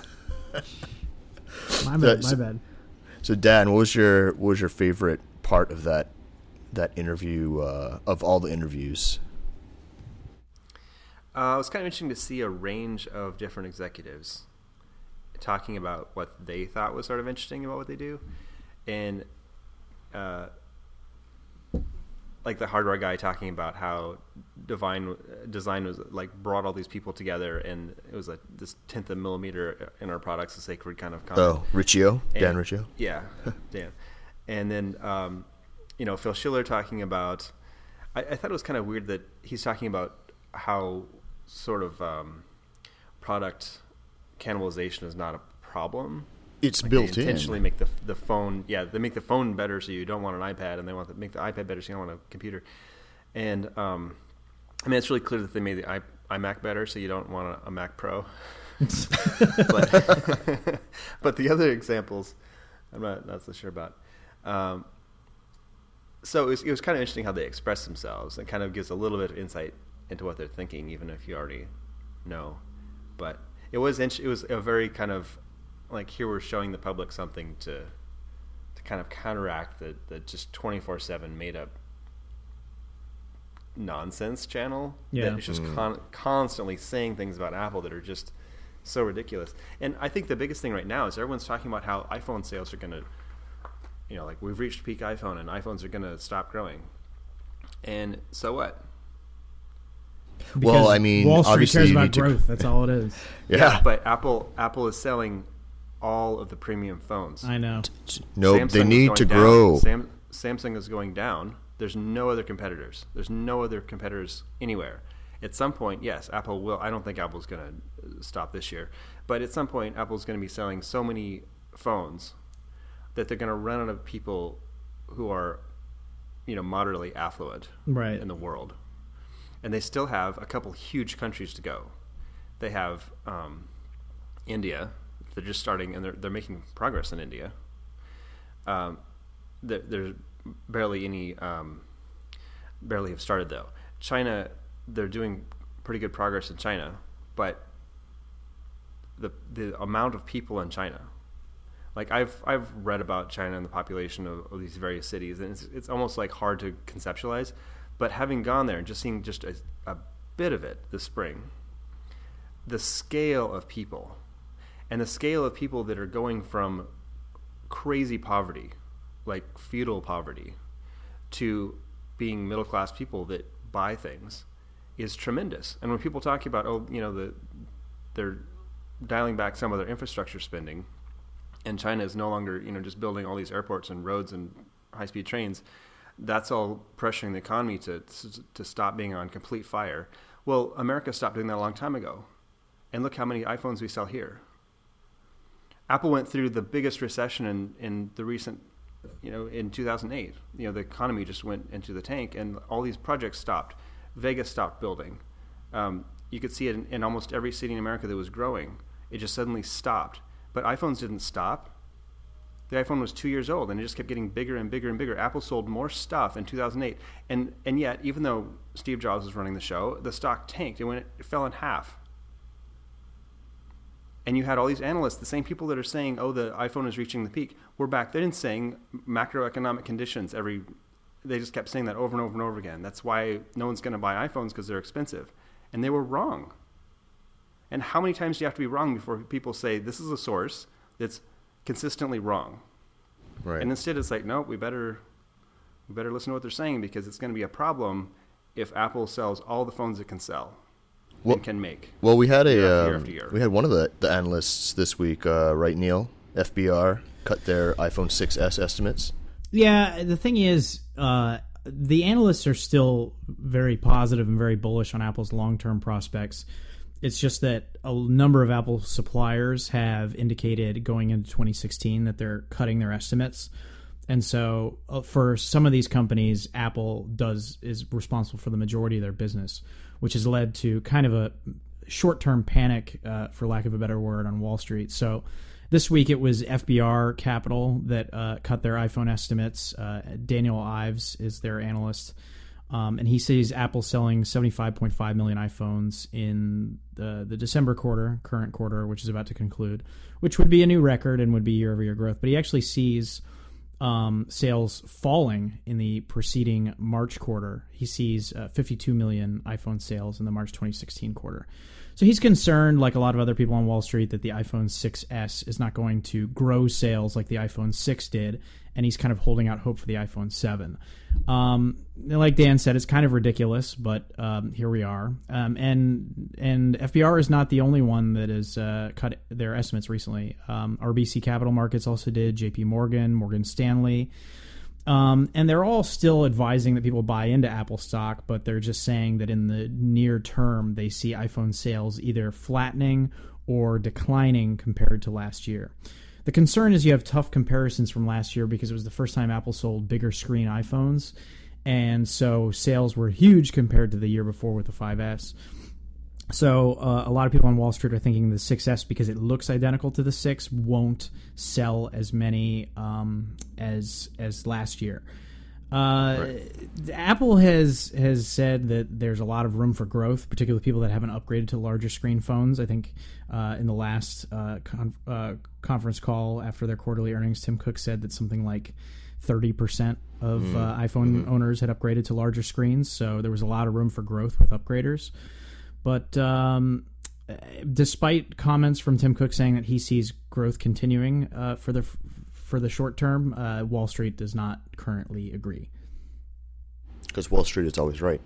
my bad. My So- bad. So Dan, what was your what was your favorite part of that that interview uh, of all the interviews? Uh, it was kind of interesting to see a range of different executives talking about what they thought was sort of interesting about what they do, and uh, like the hardware guy talking about how divine design was like brought all these people together, and it was like this tenth of a millimeter in our products, a sacred kind of comment. Oh, Riccio, Dan And- Riccio. Yeah, Dan. And then, um, you know, Phil Schiller talking about, I, I thought it was kind of weird that he's talking about how sort of um, product cannibalization is not a problem. It's Like built they in. intentionally make the the phone, yeah, they make the phone better so you don't want an iPad, and they want to make the iPad better so you don't want a computer. And um, I mean, it's really clear that they made the I, iMac better so you don't want a, a Mac Pro. but, but the other examples, I'm not not so sure about. Um, so it was, it was kind of interesting how they express themselves. It kind of gives a little bit of insight into what they're thinking, even if you already know. But it was int- it was a very kind of like, here we're showing the public something to to kind of counteract the, the just twenty-four seven made up nonsense channel Yeah. that is just con- constantly saying things about Apple that are just so ridiculous. And I think the biggest thing right now is everyone's talking about how iPhone sales are going to, you know, like we've reached peak iPhone and iPhones are going to stop growing. And so what? Well, Because I mean, Wall Street obviously cares you about need to- growth. That's all it is. Yeah. But Apple Apple is selling all of the premium phones. I know. No, Samsung they is need going to down. grow. Sam, Samsung is going down. There's no other competitors. There's no other competitors anywhere. At some point, yes, Apple will. I don't think Apple's going to stop this year, but at some point, Apple's going to be selling so many phones that they're going to run out of people who are, you know, moderately affluent Right. in the world, and they still have a couple huge countries to go. They have um, India. They're just starting, and they're they're making progress in India. Um, there, there's barely any, um, barely have started though. China, they're doing pretty good progress in China, but the the amount of people in China, like I've I've read about China and the population of, of these various cities, and it's it's almost like hard to conceptualize. But having gone there and just seeing just a, a bit of it this spring, the scale of people, and the scale of people that are going from crazy poverty, like feudal poverty, to being middle class people that buy things, is tremendous. And when people talk about, oh, you know, the they're dialing back some of their infrastructure spending, and China is no longer, you know, just building all these airports and roads and high speed trains, that's all pressuring the economy to to stop being on complete fire. Well, America stopped doing that a long time ago, and look how many iPhones we sell here. Apple went through the biggest recession in, in the recent, you know, in two thousand eight. You know, the economy just went into the tank, and all these projects stopped. Vegas stopped building. Um, you could see it in, in almost every city in America that was growing. It just suddenly stopped. But iPhones didn't stop. The iPhone was two years old, and it just kept getting bigger and bigger and bigger. Apple sold more stuff in two thousand eight, and and yet, even though Steve Jobs was running the show, the stock tanked. It went, it fell in half. And you had all these analysts, the same people that are saying, "Oh, the iPhone is reaching the peak." We're back then saying macroeconomic conditions. Every they just kept saying that over and over and over again. That's why no one's going to buy iPhones, because they're expensive, and they were wrong. And how many times do you have to be wrong before people say this is a source that's consistently wrong? Right. And instead, it's like, no, we better we better listen to what they're saying because it's going to be a problem if Apple sells all the phones it can sell well, and can make. Well, we had a year after um, year after year. we had one of the, the analysts this week, uh, right, Neil? F B R cut their iPhone six S estimates. Yeah, the thing is, uh, the analysts are still very positive and very bullish on Apple's long-term prospects. It's just that a number of Apple suppliers have indicated going into twenty sixteen that they're cutting their estimates. And so uh, for some of these companies, Apple does is responsible for the majority of their business, which has led to kind of a short-term panic, uh, for lack of a better word, on Wall Street. So this week it was F B R Capital that uh, cut their iPhone estimates. Uh, Daniel Ives is their analyst. Um, and he sees Apple selling seventy-five point five million iPhones in the, the December quarter, current quarter, which is about to conclude, which would be a new record and would be year-over-year growth. But he actually sees um, sales falling in the preceding March quarter. He sees uh, fifty-two million iPhone sales in the March twenty sixteen quarter. So he's concerned, like a lot of other people on Wall Street, that the iPhone six S is not going to grow sales like the iPhone six did, and he's kind of holding out hope for the iPhone seven. Um, like Dan said, it's kind of ridiculous, but um, here we are. Um, and and F B R is not the only one that has uh, cut their estimates recently. Um, R B C Capital Markets also did, J P Morgan, Morgan Stanley. Um, and they're all still advising that people buy into Apple stock, but they're just saying that in the near term, they see iPhone sales either flattening or declining compared to last year. The concern is you have tough comparisons from last year because it was the first time Apple sold bigger screen iPhones, and so sales were huge compared to the year before with the five S. So uh, a lot of people on Wall Street are thinking the six S, because it looks identical to the six, won't sell as many um, as as last year. Uh, right. Apple has has said that there's a lot of room for growth, particularly people that haven't upgraded to larger screen phones. I think uh, in the last uh, con- uh, conference call after their quarterly earnings, Tim Cook said that something like thirty percent of mm. uh, iPhone mm-hmm. owners had upgraded to larger screens. So there was a lot of room for growth with upgraders. But um, despite comments from Tim Cook saying that he sees growth continuing uh, for the for the short term, uh, Wall Street does not currently agree. Because Wall Street is always right.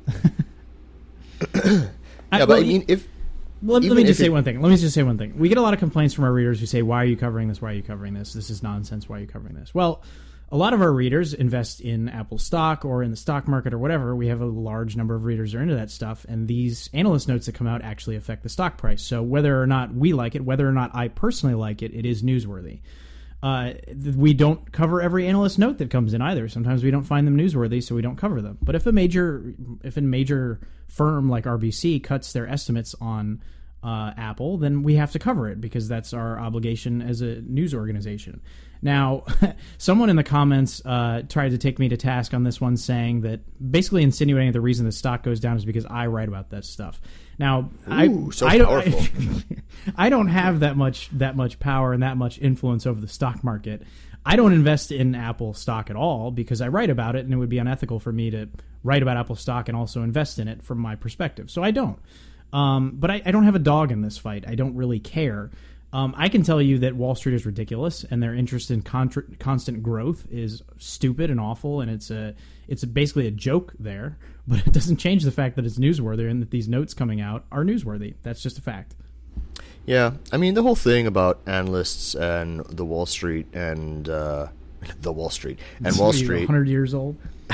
yeah, I, but well, I mean, if let, let me just say it, one thing. Let me just say one thing. We get a lot of complaints from our readers who say, "Why are you covering this? Why are you covering this? This is nonsense. Why are you covering this?" Well, a lot of our readers invest in Apple stock or in the stock market or whatever. We have a large number of readers who are into that stuff, and these analyst notes that come out actually affect the stock price. So whether or not we like it, whether or not I personally like it, it is newsworthy. Uh, we don't cover every analyst note that comes in either. Sometimes we don't find them newsworthy, so we don't cover them. But if a major, if a major firm like R B C cuts their estimates on uh, Apple, then we have to cover it because that's our obligation as a news organization. Now, someone in the comments uh, tried to take me to task on this one, saying that basically insinuating the reason the stock goes down is because I write about that stuff. Now, Ooh, I, so I don't, powerful. I, I don't have that much that much power and that much influence over the stock market. I don't invest in Apple stock at all because I write about it, and it would be unethical for me to write about Apple stock and also invest in it from my perspective. So I don't. Um, but I, I don't have a dog in this fight. I don't really care. Um, I can tell you that Wall Street is ridiculous, and their interest in contra- constant growth is stupid and awful, and it's a it's basically a joke there. But it doesn't change the fact that it's newsworthy and that these notes coming out are newsworthy. That's just a fact. Yeah, I mean the whole thing about analysts and the Wall Street and uh, the Wall Street and Wall Street, one hundred years old.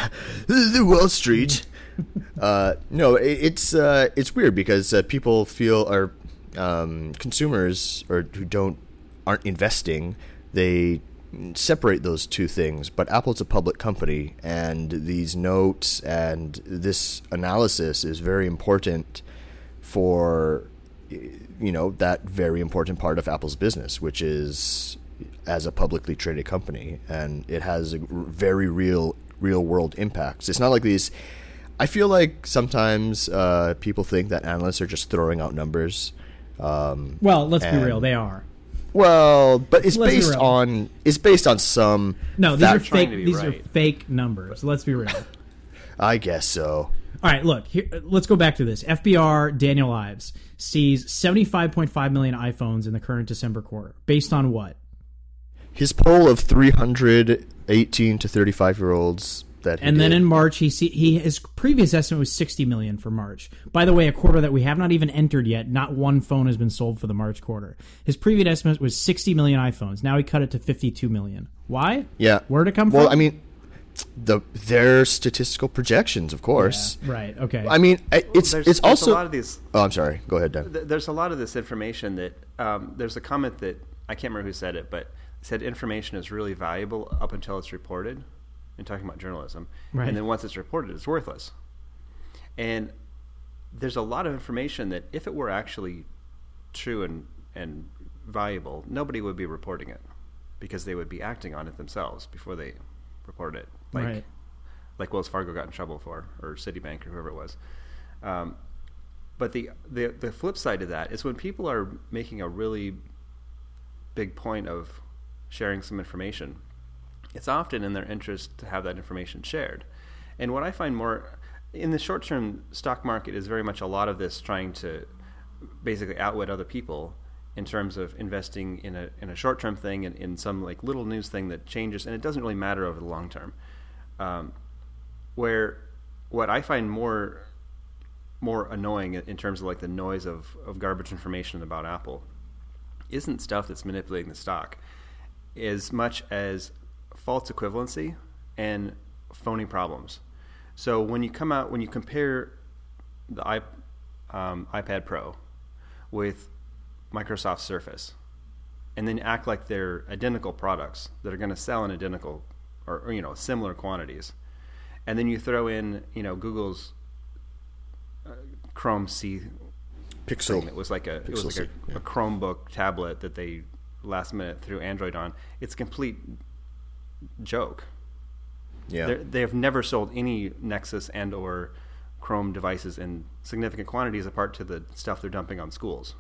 The Wall Street. uh, no, it, it's uh, it's weird because uh, people feel are. Um, consumers or who don't aren't investing, they separate those two things. But Apple's a public company, and these notes and this analysis is very important for you know that very important part of Apple's business, which is as a publicly traded company, and it has a very real real world impacts. It's not like these. I feel like sometimes uh, people think that analysts are just throwing out numbers. Um, well, let's and, be real. They are. Well, but it's let's based on it's based on some. No, these are fake. These right. are fake numbers. Let's be real. I guess so. All right, look. Here, let's go back to this. F B R Daniel Ives sees seventy-five point five million iPhones in the current December quarter. Based on what? His poll of three hundred eighteen to thirty-five year olds that he and then did. in March, he see, he his previous estimate was sixty million for March. By the way, a quarter that we have not even entered yet. Not one phone has been sold for the March quarter. His previous estimate was sixty million iPhones. Now he cut it to fifty-two million. Why? Yeah. Where'd it come well, from? Well, I mean, the their statistical projections, of course. Yeah, right. Okay. I mean, it's there's, it's there's also. a lot of these. Oh, I'm sorry. Go ahead, Dan. th- There's a lot of this information that um, there's a comment that I can't remember who said it, but said information is really valuable up until it's reported. And talking about journalism, right. And then once it's reported, it's worthless. And there's a lot of information that, if it were actually true and and valuable, nobody would be reporting it because they would be acting on it themselves before they report it. Like, right. like Wells Fargo got in trouble for, or Citibank, or whoever it was. Um, but the, the the flip side of that is when people are making a really big point of sharing some information, it's often in their interest to have that information shared. And what I find more in the short-term stock market is very much a lot of this trying to basically outwit other people in terms of investing in a in a short-term thing and in some like little news thing that changes, and it doesn't really matter over the long term. Um, where what I find more more annoying in terms of like the noise of, of garbage information about Apple isn't stuff that's manipulating the stock as much as false equivalency and phony problems. So when you come out, when you compare the iP- um, iPad Pro with Microsoft Surface, and then act like they're identical products that are going to sell in identical or, or you know similar quantities, and then you throw in you know Google's uh, Chrome C Pixel. thing. It was like a Pixel it was like C, a, yeah. a Chromebook tablet that they last minute threw Android on. It's a complete joke. Yeah. They're, they have never sold any Nexus and or Chrome devices in significant quantities apart to the stuff they're dumping on schools.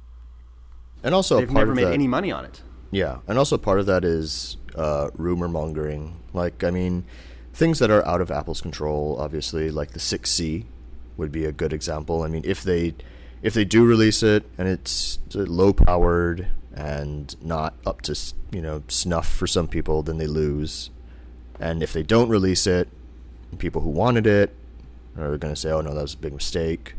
And also They've part never of made that, any money on it. Yeah, and also part of that is uh, rumor mongering. Like, I mean, things that are out of Apple's control, obviously, like the six C would be a good example. I mean, if they if they do release it and it's low powered and not up to you know snuff for some people, then they lose. And if they don't release it, people who wanted it are going to say, "Oh no, that was a big mistake."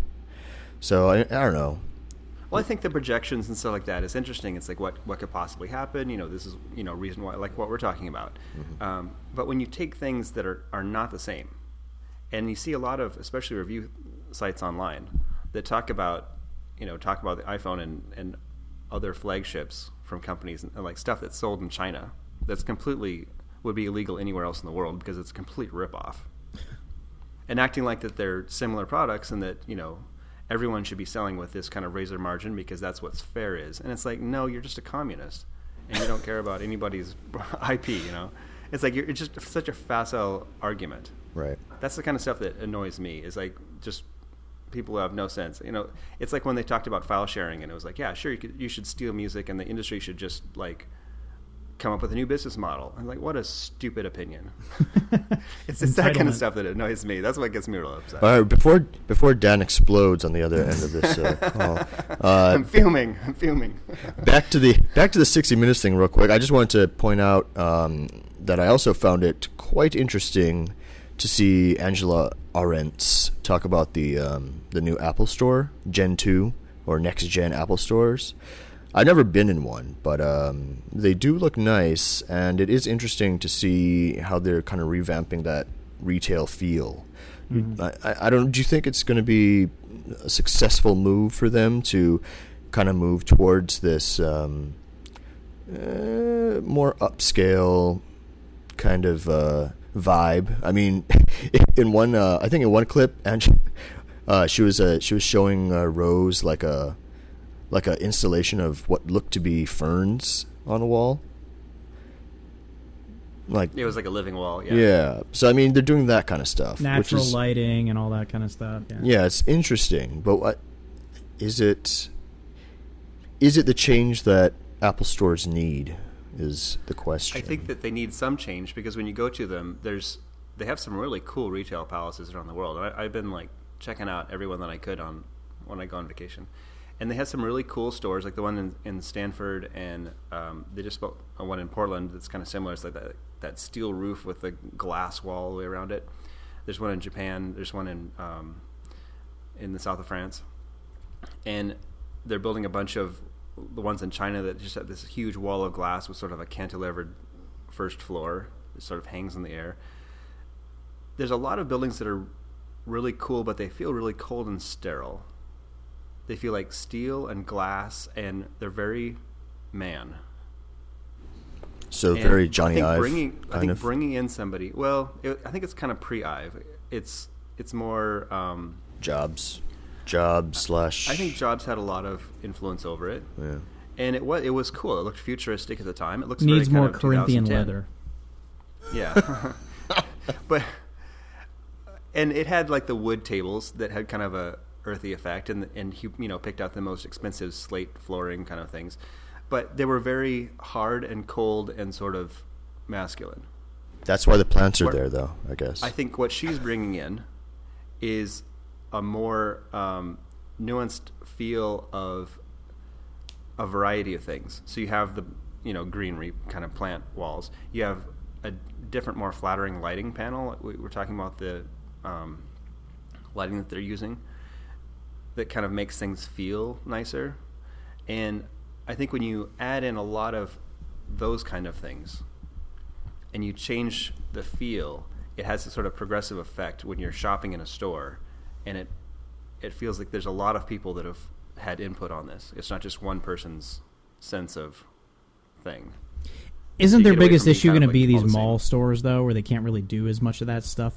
So I, I don't know. Well, I think the projections and stuff like that is interesting. It's like what, what could possibly happen. You know, this is you know reason why, like what we're talking about. Mm-hmm. Um, but when you take things that are, are not the same, and you see a lot of, especially review sites online that talk about, you know, talk about the iPhone and, and other flagships from companies and, and like stuff that's sold in China that's completely would be illegal anywhere else in the world because it's a complete ripoff, and acting like that they're similar products and that you know. Everyone should be selling with this kind of razor margin because that's what fair is. And it's like, no, you're just a communist, and you don't care about anybody's I P, you know? It's like, you're, it's just such a facile argument. Right. That's the kind of stuff that annoys me, is like just people who have no sense. You know, it's like when they talked about file sharing, and it was like, yeah, sure, you, could, you should steal music, and the industry should just, like, come up with a new business model. I'm like, what a stupid opinion. It's just that kind of stuff that annoys me. That's what gets me real upset. All right, before before Dan explodes on the other end of this uh, call, uh, I'm fuming. I'm fuming. back to the back to the sixty minutes thing real quick. I just wanted to point out um, that I also found it quite interesting to see Angela Arendts talk about the um, the new Apple Store, Gen two or next gen Apple stores. I've never been in one, but um, they do look nice, and it is interesting to see how they're kind of revamping that retail feel. Mm-hmm. I, I don't. Do you think it's going to be a successful move for them to kind of move towards this um, uh, more upscale kind of uh, vibe? I mean, in one, uh, I think in one clip, and she, uh, she was uh, she was showing uh, Rose like a. like a installation of what looked to be ferns on a wall. Like it was like a living wall, yeah. Yeah. So I mean, they're doing that kind of stuff, natural which is, lighting and all that kind of stuff. Yeah. yeah, it's interesting, but what is it? Is it the change that Apple stores need? Is the question. I think that they need some change because when you go to them, there's they have some really cool retail palaces around the world. I, I've been like checking out everyone that I could on when I go on vacation. and they had some really cool stores, like the one in, in Stanford, and um, they just built one in Portland that's kind of similar. It's like that, that steel roof with the glass wall all the way around it. There's one in Japan. There's one in um, in the south of France. And they're building a bunch of the ones in China that just have this huge wall of glass with sort of a cantilevered first floor. It sort of hangs in the air. There's a lot of buildings that are really cool, but they feel really cold and sterile. They feel like steel and glass, and they're very man. So and very Johnny I think Ive bringing, kind I think of. bringing in somebody. Well, it, I think it's kind of pre-Ive. It's it's more um, Jobs, Jobs slash. I think Jobs had a lot of influence over it. Yeah. And it was it was cool. It looked futuristic at the time. It looks Needs very more kind of Corinthian twenty ten. leather. Yeah, but and it had like the wood tables that had kind of a earthy effect, and and he you know picked out the most expensive slate flooring kind of things, but they were very hard and cold and sort of masculine. That's why the plants are What- there, though. I guess. I think what she's bringing in is a more um, nuanced feel of a variety of things. So you have the you know greenery kind of plant walls. You have a different, more flattering lighting panel. We were talking about the um, lighting that they're using that kind of makes things feel nicer. And I think when you add in a lot of those kind of things and you change the feel, it has a sort of progressive effect when you're shopping in a store, and it it feels like there's a lot of people that have had input on this. It's not just one person's sense of thing. Isn't You their get away biggest from being issue kind going of to be like all these the same. mall stores, though, where they can't really do as much of that stuff?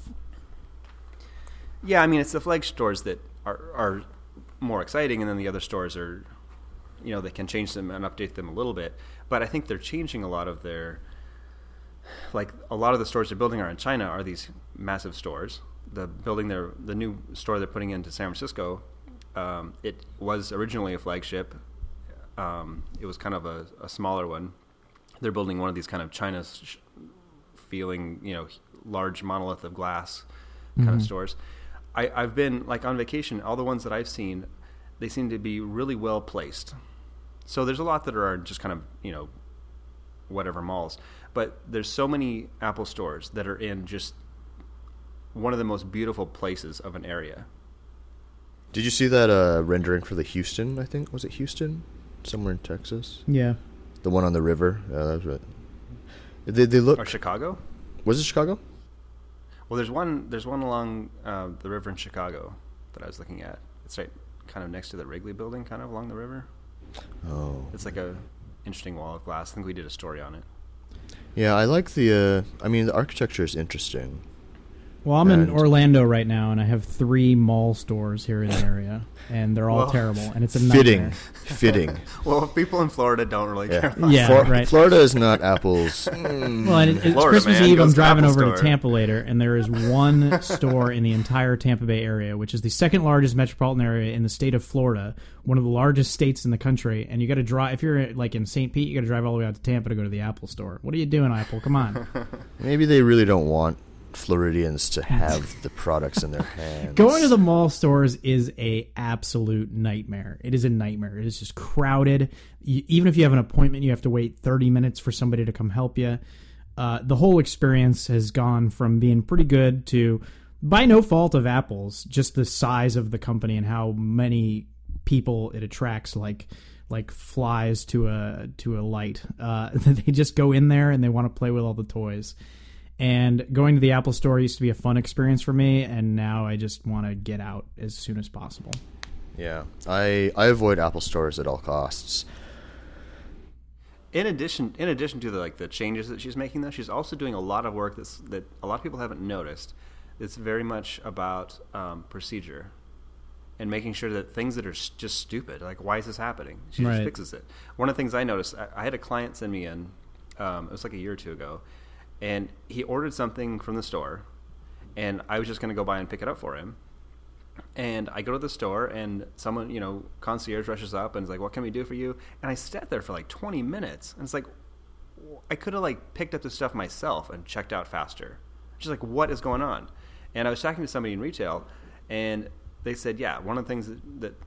Yeah, I mean, it's the flag stores that are are more exciting, and then the other stores are, you know, they can change them and update them a little bit. But I think they're changing a lot of their, like a lot of the stores they're building are in China are these massive stores. The building they're the new store they're putting into San Francisco, um, it was originally a flagship. Um, it was kind of a, a smaller one. They're building one of these kind of China sh- feeling, you know, large monolith of glass kind Mm-hmm. of stores. I, I've been like on vacation. All the ones that I've seen, they seem to be really well placed. So there's a lot that are just kind of you know, whatever malls. But there's so many Apple stores that are in just one of the most beautiful places of an area. Did you see that uh, rendering for the Houston? I think was it Houston, somewhere in Texas. Yeah. The one on the river. Yeah, that was right. They they look. Or Chicago? Was it Chicago? Well, there's one. There's one along uh, the river in Chicago that I was looking at. It's right, kind of next to the Wrigley Building, kind of along the river. Oh. It's like a interesting wall of glass. I think we did a story on it. Yeah, I like the. Uh, I mean, the architecture is interesting. Well, I'm in And- Orlando right now, and I have three mall stores here in the area, and they're all Well, terrible, and it's a Fitting, nightmare. fitting. Well, people in Florida don't really Yeah, care. About Yeah, Flor- right. Florida is not Apple's. Mm. Well, and it, it's Florida, Christmas man, Eve. goes I'm to driving Apple over to Store. Tampa later, and there is one store in the entire Tampa Bay area, which is the second largest metropolitan area in the state of Florida, one of the largest states in the country. And you got to drive if you're like in Saint Pete, you got to drive all the way out to Tampa to go to the Apple store. What are you doing, Apple? Come on. Maybe they really don't want Floridians to have the products in their hands. Going to the mall stores is a absolute nightmare. It is a nightmare. It is just crowded. You, even if you have an appointment, you have to wait thirty minutes for somebody to come help you. Uh, the whole experience has gone from being pretty good to, by no fault of Apple's, just the size of the company and how many people it attracts, like like flies to a to a light. Uh, they just go in there and they want to play with all the toys. And going to the Apple store used to be a fun experience for me, and now I just want to get out as soon as possible. Yeah, I I avoid Apple stores at all costs. In addition, in addition to the like the changes that she's making, though, she's also doing a lot of work that's that a lot of people haven't noticed. It's very much about um, procedure and making sure that things that are s- just stupid, like why is this happening? She Right. just fixes it. One of the things I noticed, I, I had a client send me in. Um, it was like a year or two ago, and he ordered something from the store, and I was just going to go by and pick it up for him. And I go to the store, and someone, you know, concierge rushes up and is like, "What can we do for you?" And I sat there for like twenty minutes, and it's like, I could have like picked up the stuff myself and checked out faster. Just like, what is going on? And I was talking to somebody in retail, and they said, yeah, one of the things that, that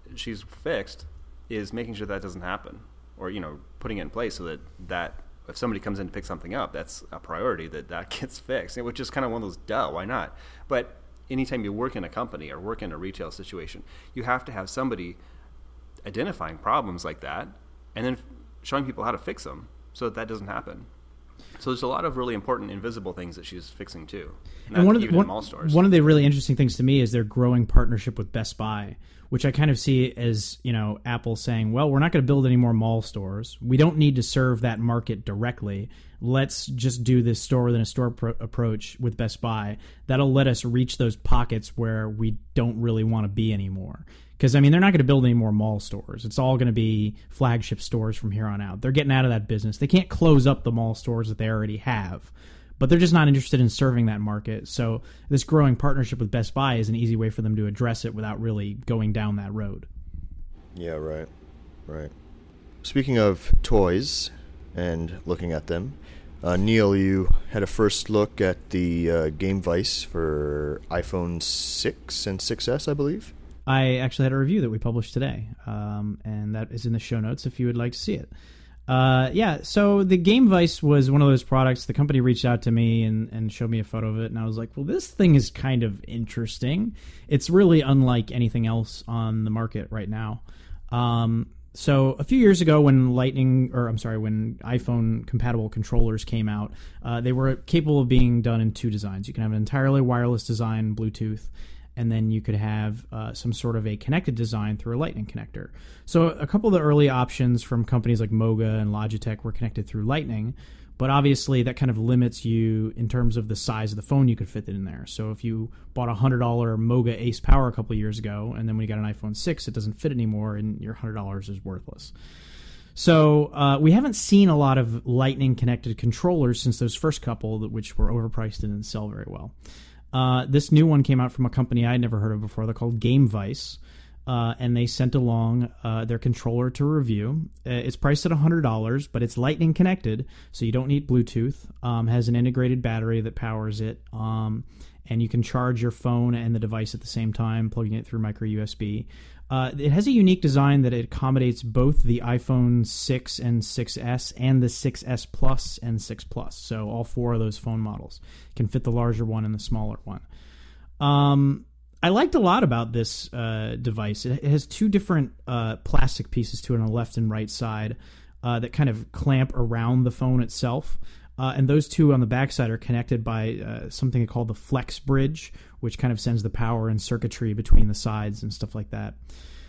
she's fixed is making sure that doesn't happen, or, you know, putting it in place so that, that if somebody comes in to pick something up, that's a priority, that that gets fixed, which is kind of one of those, duh, why not? But anytime you work in a company or work in a retail situation, you have to have somebody identifying problems like that and then showing people how to fix them so that that doesn't happen. So there's a lot of really important invisible things that she's fixing too. And, and one of the, even one, in mall stores. One of the really interesting things to me is their growing partnership with Best Buy, which I kind of see as, you know, Apple saying, well, we're not going to build any more mall stores. We don't need to serve that market directly. Let's just do this store within a store pro- approach with Best Buy. That'll let us reach those pockets where we don't really want to be anymore. Because, I mean, they're not going to build any more mall stores. It's all going to be flagship stores from here on out. They're getting out of that business. They can't close up the mall stores that they already have. But they're just not interested in serving that market. So this growing partnership with Best Buy is an easy way for them to address it without really going down that road. Yeah, right. Right. Speaking of toys and looking at them, uh, Neil, you had a first look at the uh, Game Vice for iPhone six and six S, I believe. I actually had a review that we published today, um, and that is in the show notes if you would like to see it. Uh, yeah, so the Game Vice was one of those products. The company reached out to me and, and showed me a photo of it, and I was like, well, this thing is kind of interesting. It's really unlike anything else on the market right now. Um, so a few years ago when Lightning, or I'm sorry, when iPhone-compatible controllers came out, uh, they were capable of being done in two designs. You can have an entirely wireless design, Bluetooth, and then you could have uh, some sort of a connected design through a Lightning connector. So a couple of the early options from companies like Moga and Logitech were connected through Lightning, but obviously that kind of limits you in terms of the size of the phone you could fit it in there. So if you bought a one hundred dollars Moga Ace Power a couple of years ago, and then when you got an iPhone six, it doesn't fit anymore, and your one hundred dollars is worthless. So uh, we haven't seen a lot of Lightning-connected controllers since those first couple, which were overpriced and didn't sell very well. Uh, this new one came out from a company I'd never heard of before. They're called Game Vice, uh, and they sent along uh, their controller to review. Uh, it's priced at one hundred dollars, but it's Lightning connected, so you don't need Bluetooth. Um, has an integrated battery that powers it, um, and you can charge your phone and the device at the same time, plugging it through micro U S B. Uh, it has a unique design that it accommodates both the iPhone six and six S and the six S Plus and six Plus. So all four of those phone models can fit the larger one and the smaller one. Um, I liked a lot about this uh, device. It, it has two different uh, plastic pieces to it on the left and right side uh, that kind of clamp around the phone itself. Uh, and those two on the backside are connected by uh, something called the Flex Bridge, which kind of sends the power and circuitry between the sides and stuff like that.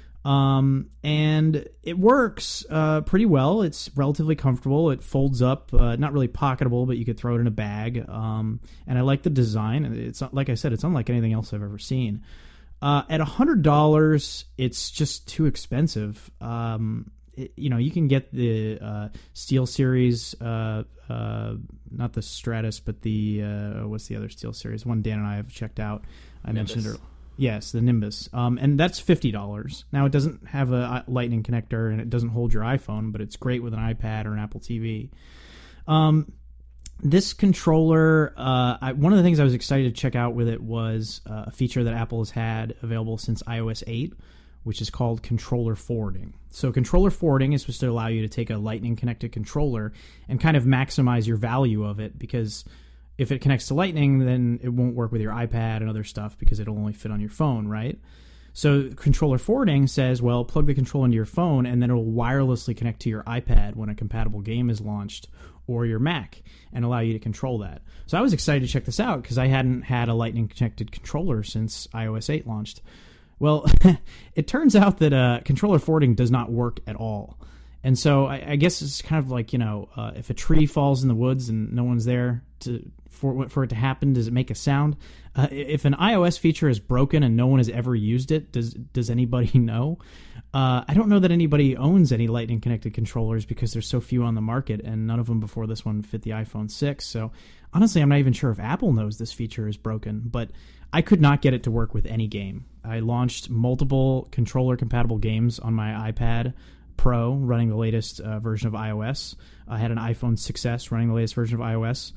Um, and it works uh, pretty well. It's relatively comfortable. It folds up, uh, not really pocketable, but you could throw it in a bag. Um, and I like the design. It's like I said, it's unlike anything else I've ever seen. Uh, at one hundred dollars, it's just too expensive. Um, it, you know, you can get the uh, SteelSeries, uh, uh, not the Stratus, but the, uh, what's the other SteelSeries? One Dan and I have checked out. I Nimbus. mentioned it. Yes, the Nimbus. Um, and that's fifty dollars. Now, it doesn't have a Lightning connector, and it doesn't hold your iPhone, but it's great with an iPad or an Apple T V. Um, this controller, uh, I, one of the things I was excited to check out with it was uh, a feature that Apple has had available since i O S eight, which is called controller forwarding. So controller forwarding is supposed to allow you to take a Lightning-connected controller and kind of maximize your value of it, because if it connects to Lightning, then it won't work with your iPad and other stuff because it'll only fit on your phone, right? So controller forwarding says, well, plug the controller into your phone, and then it'll wirelessly connect to your iPad when a compatible game is launched, or your Mac, and allow you to control that. So I was excited to check this out because I hadn't had a Lightning-connected controller since i O S eight launched. Well, it turns out that uh, controller forwarding does not work at all. And so I, I guess it's kind of like, you know, uh, if a tree falls in the woods and no one's there to for for it to happen, does it make a sound? Uh, if an iOS feature is broken and no one has ever used it, does does anybody know? Uh, I don't know that anybody owns any Lightning connected controllers because there's so few on the market, and none of them before this one fit the iPhone six. So honestly, I'm not even sure if Apple knows this feature is broken, but I could not get it to work with any game. I launched multiple controller compatible games on my iPad Pro running the latest uh, version of iOS. I had an iPhone six S running the latest version of iOS.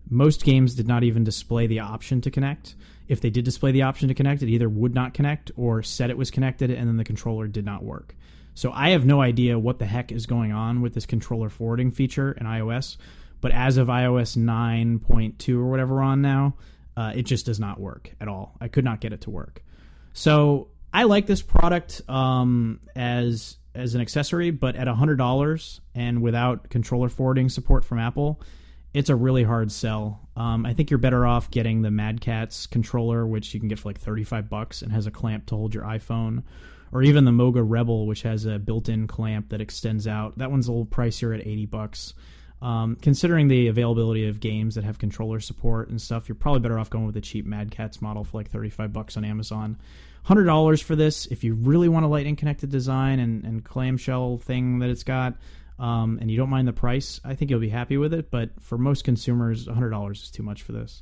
Most games did not even display the option to connect. If they did display the option to connect, it either would not connect or said it was connected and then the controller did not work. So I have no idea what the heck is going on with this controller forwarding feature in iOS, but as of iOS nine point two or whatever we're on now, uh, it just does not work at all. I could not get it to work. So I like this product um, as as an accessory, but at one hundred dollars and without controller forwarding support from Apple, it's a really hard sell. Um, I think you're better off getting the Mad Catz controller, which you can get for like thirty-five bucks and has a clamp to hold your iPhone, or even the Moga Rebel, which has a built-in clamp that extends out. That one's a little pricier at eighty bucks. Um, considering the availability of games that have controller support and stuff, you're probably better off going with the cheap Mad Catz model for like thirty-five bucks on Amazon. one hundred dollars for this if you really want a lightning connected design and, and clamshell thing that it's got. Um, and you don't mind the price, I think you'll be happy with it. But for most consumers, one hundred dollars is too much for this.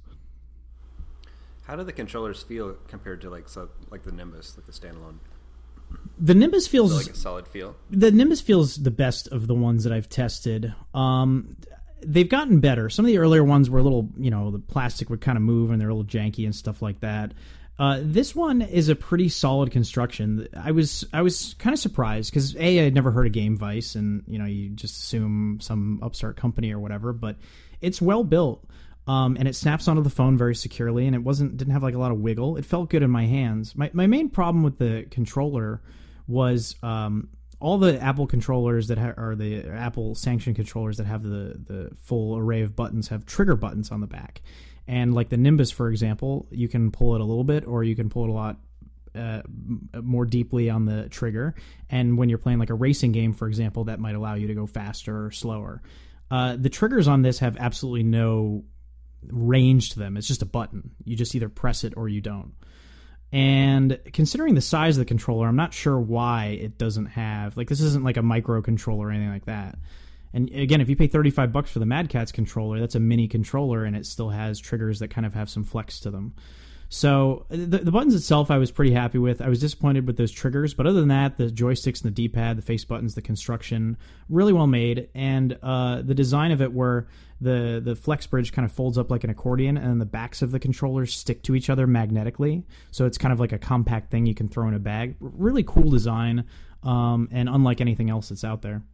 How do the controllers feel compared to like so, like the Nimbus, like the standalone? The Nimbus feels Is it like a solid feel. The Nimbus feels the best of the ones that I've tested. Um, they've gotten better. Some of the earlier ones were a little, you know, the plastic would kind of move and they're a little janky and stuff like that. Uh, this one is a pretty solid construction. I was I was kind of surprised because A, I had never heard of Game Vice, and you know you just assume some upstart company or whatever, but it's well built, um, and it snaps onto the phone very securely, and it wasn't didn't have like a lot of wiggle. It felt good in my hands. My my main problem with the controller was um, all the Apple controllers that ha- are the Apple sanctioned controllers that have the the full array of buttons have trigger buttons on the back. And like the Nimbus, for example, you can pull it a little bit or you can pull it a lot uh, more deeply on the trigger. And when you're playing like a racing game, for example, that might allow you to go faster or slower. Uh, the triggers on this have absolutely no range to them. It's just a button. You just either press it or you don't. And considering the size of the controller, I'm not sure why it doesn't have... Like, this isn't like a microcontroller or anything like that. And again, if you pay thirty-five bucks for the Mad Catz controller, that's a mini controller, and it still has triggers that kind of have some flex to them. So the, the buttons itself, I was pretty happy with. I was disappointed with those triggers, but other than that, the joysticks and the D-pad, the face buttons, the construction, really well made. And uh, the design of it, where the the flex bridge kind of folds up like an accordion, and the backs of the controllers stick to each other magnetically. So it's kind of like a compact thing you can throw in a bag. Really cool design, um, and unlike anything else that's out there.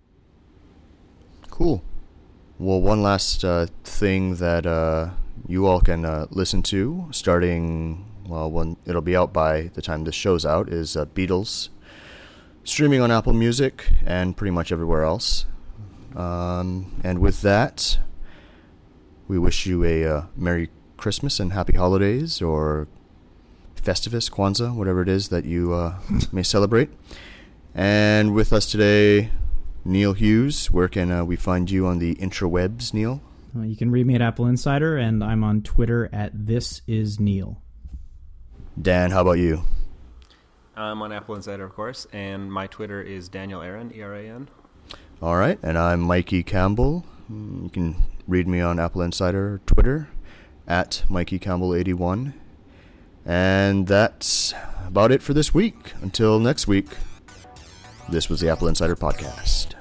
Cool. Well, one last uh, thing that uh, you all can uh, listen to, starting, well, when it'll be out by the time this show's out, is uh, Beatles, streaming on Apple Music and pretty much everywhere else. Um, and with that, we wish you a uh, Merry Christmas and Happy Holidays, or Festivus, Kwanzaa, whatever it is that you uh, may celebrate. And with us today, Neil Hughes. Where can uh, we find you on the intrawebs, Neil? Uh, you can read me at Apple Insider, and I'm on Twitter at This Is Neil. Dan, how about you? I'm on Apple Insider, of course, and my Twitter is Daniel Aaron, E R A N. All right, and I'm Mikey Campbell. You can read me on Apple Insider Twitter at Mikey Campbell eighty-one. And that's about it for this week. Until next week, this was the Apple Insider Podcast.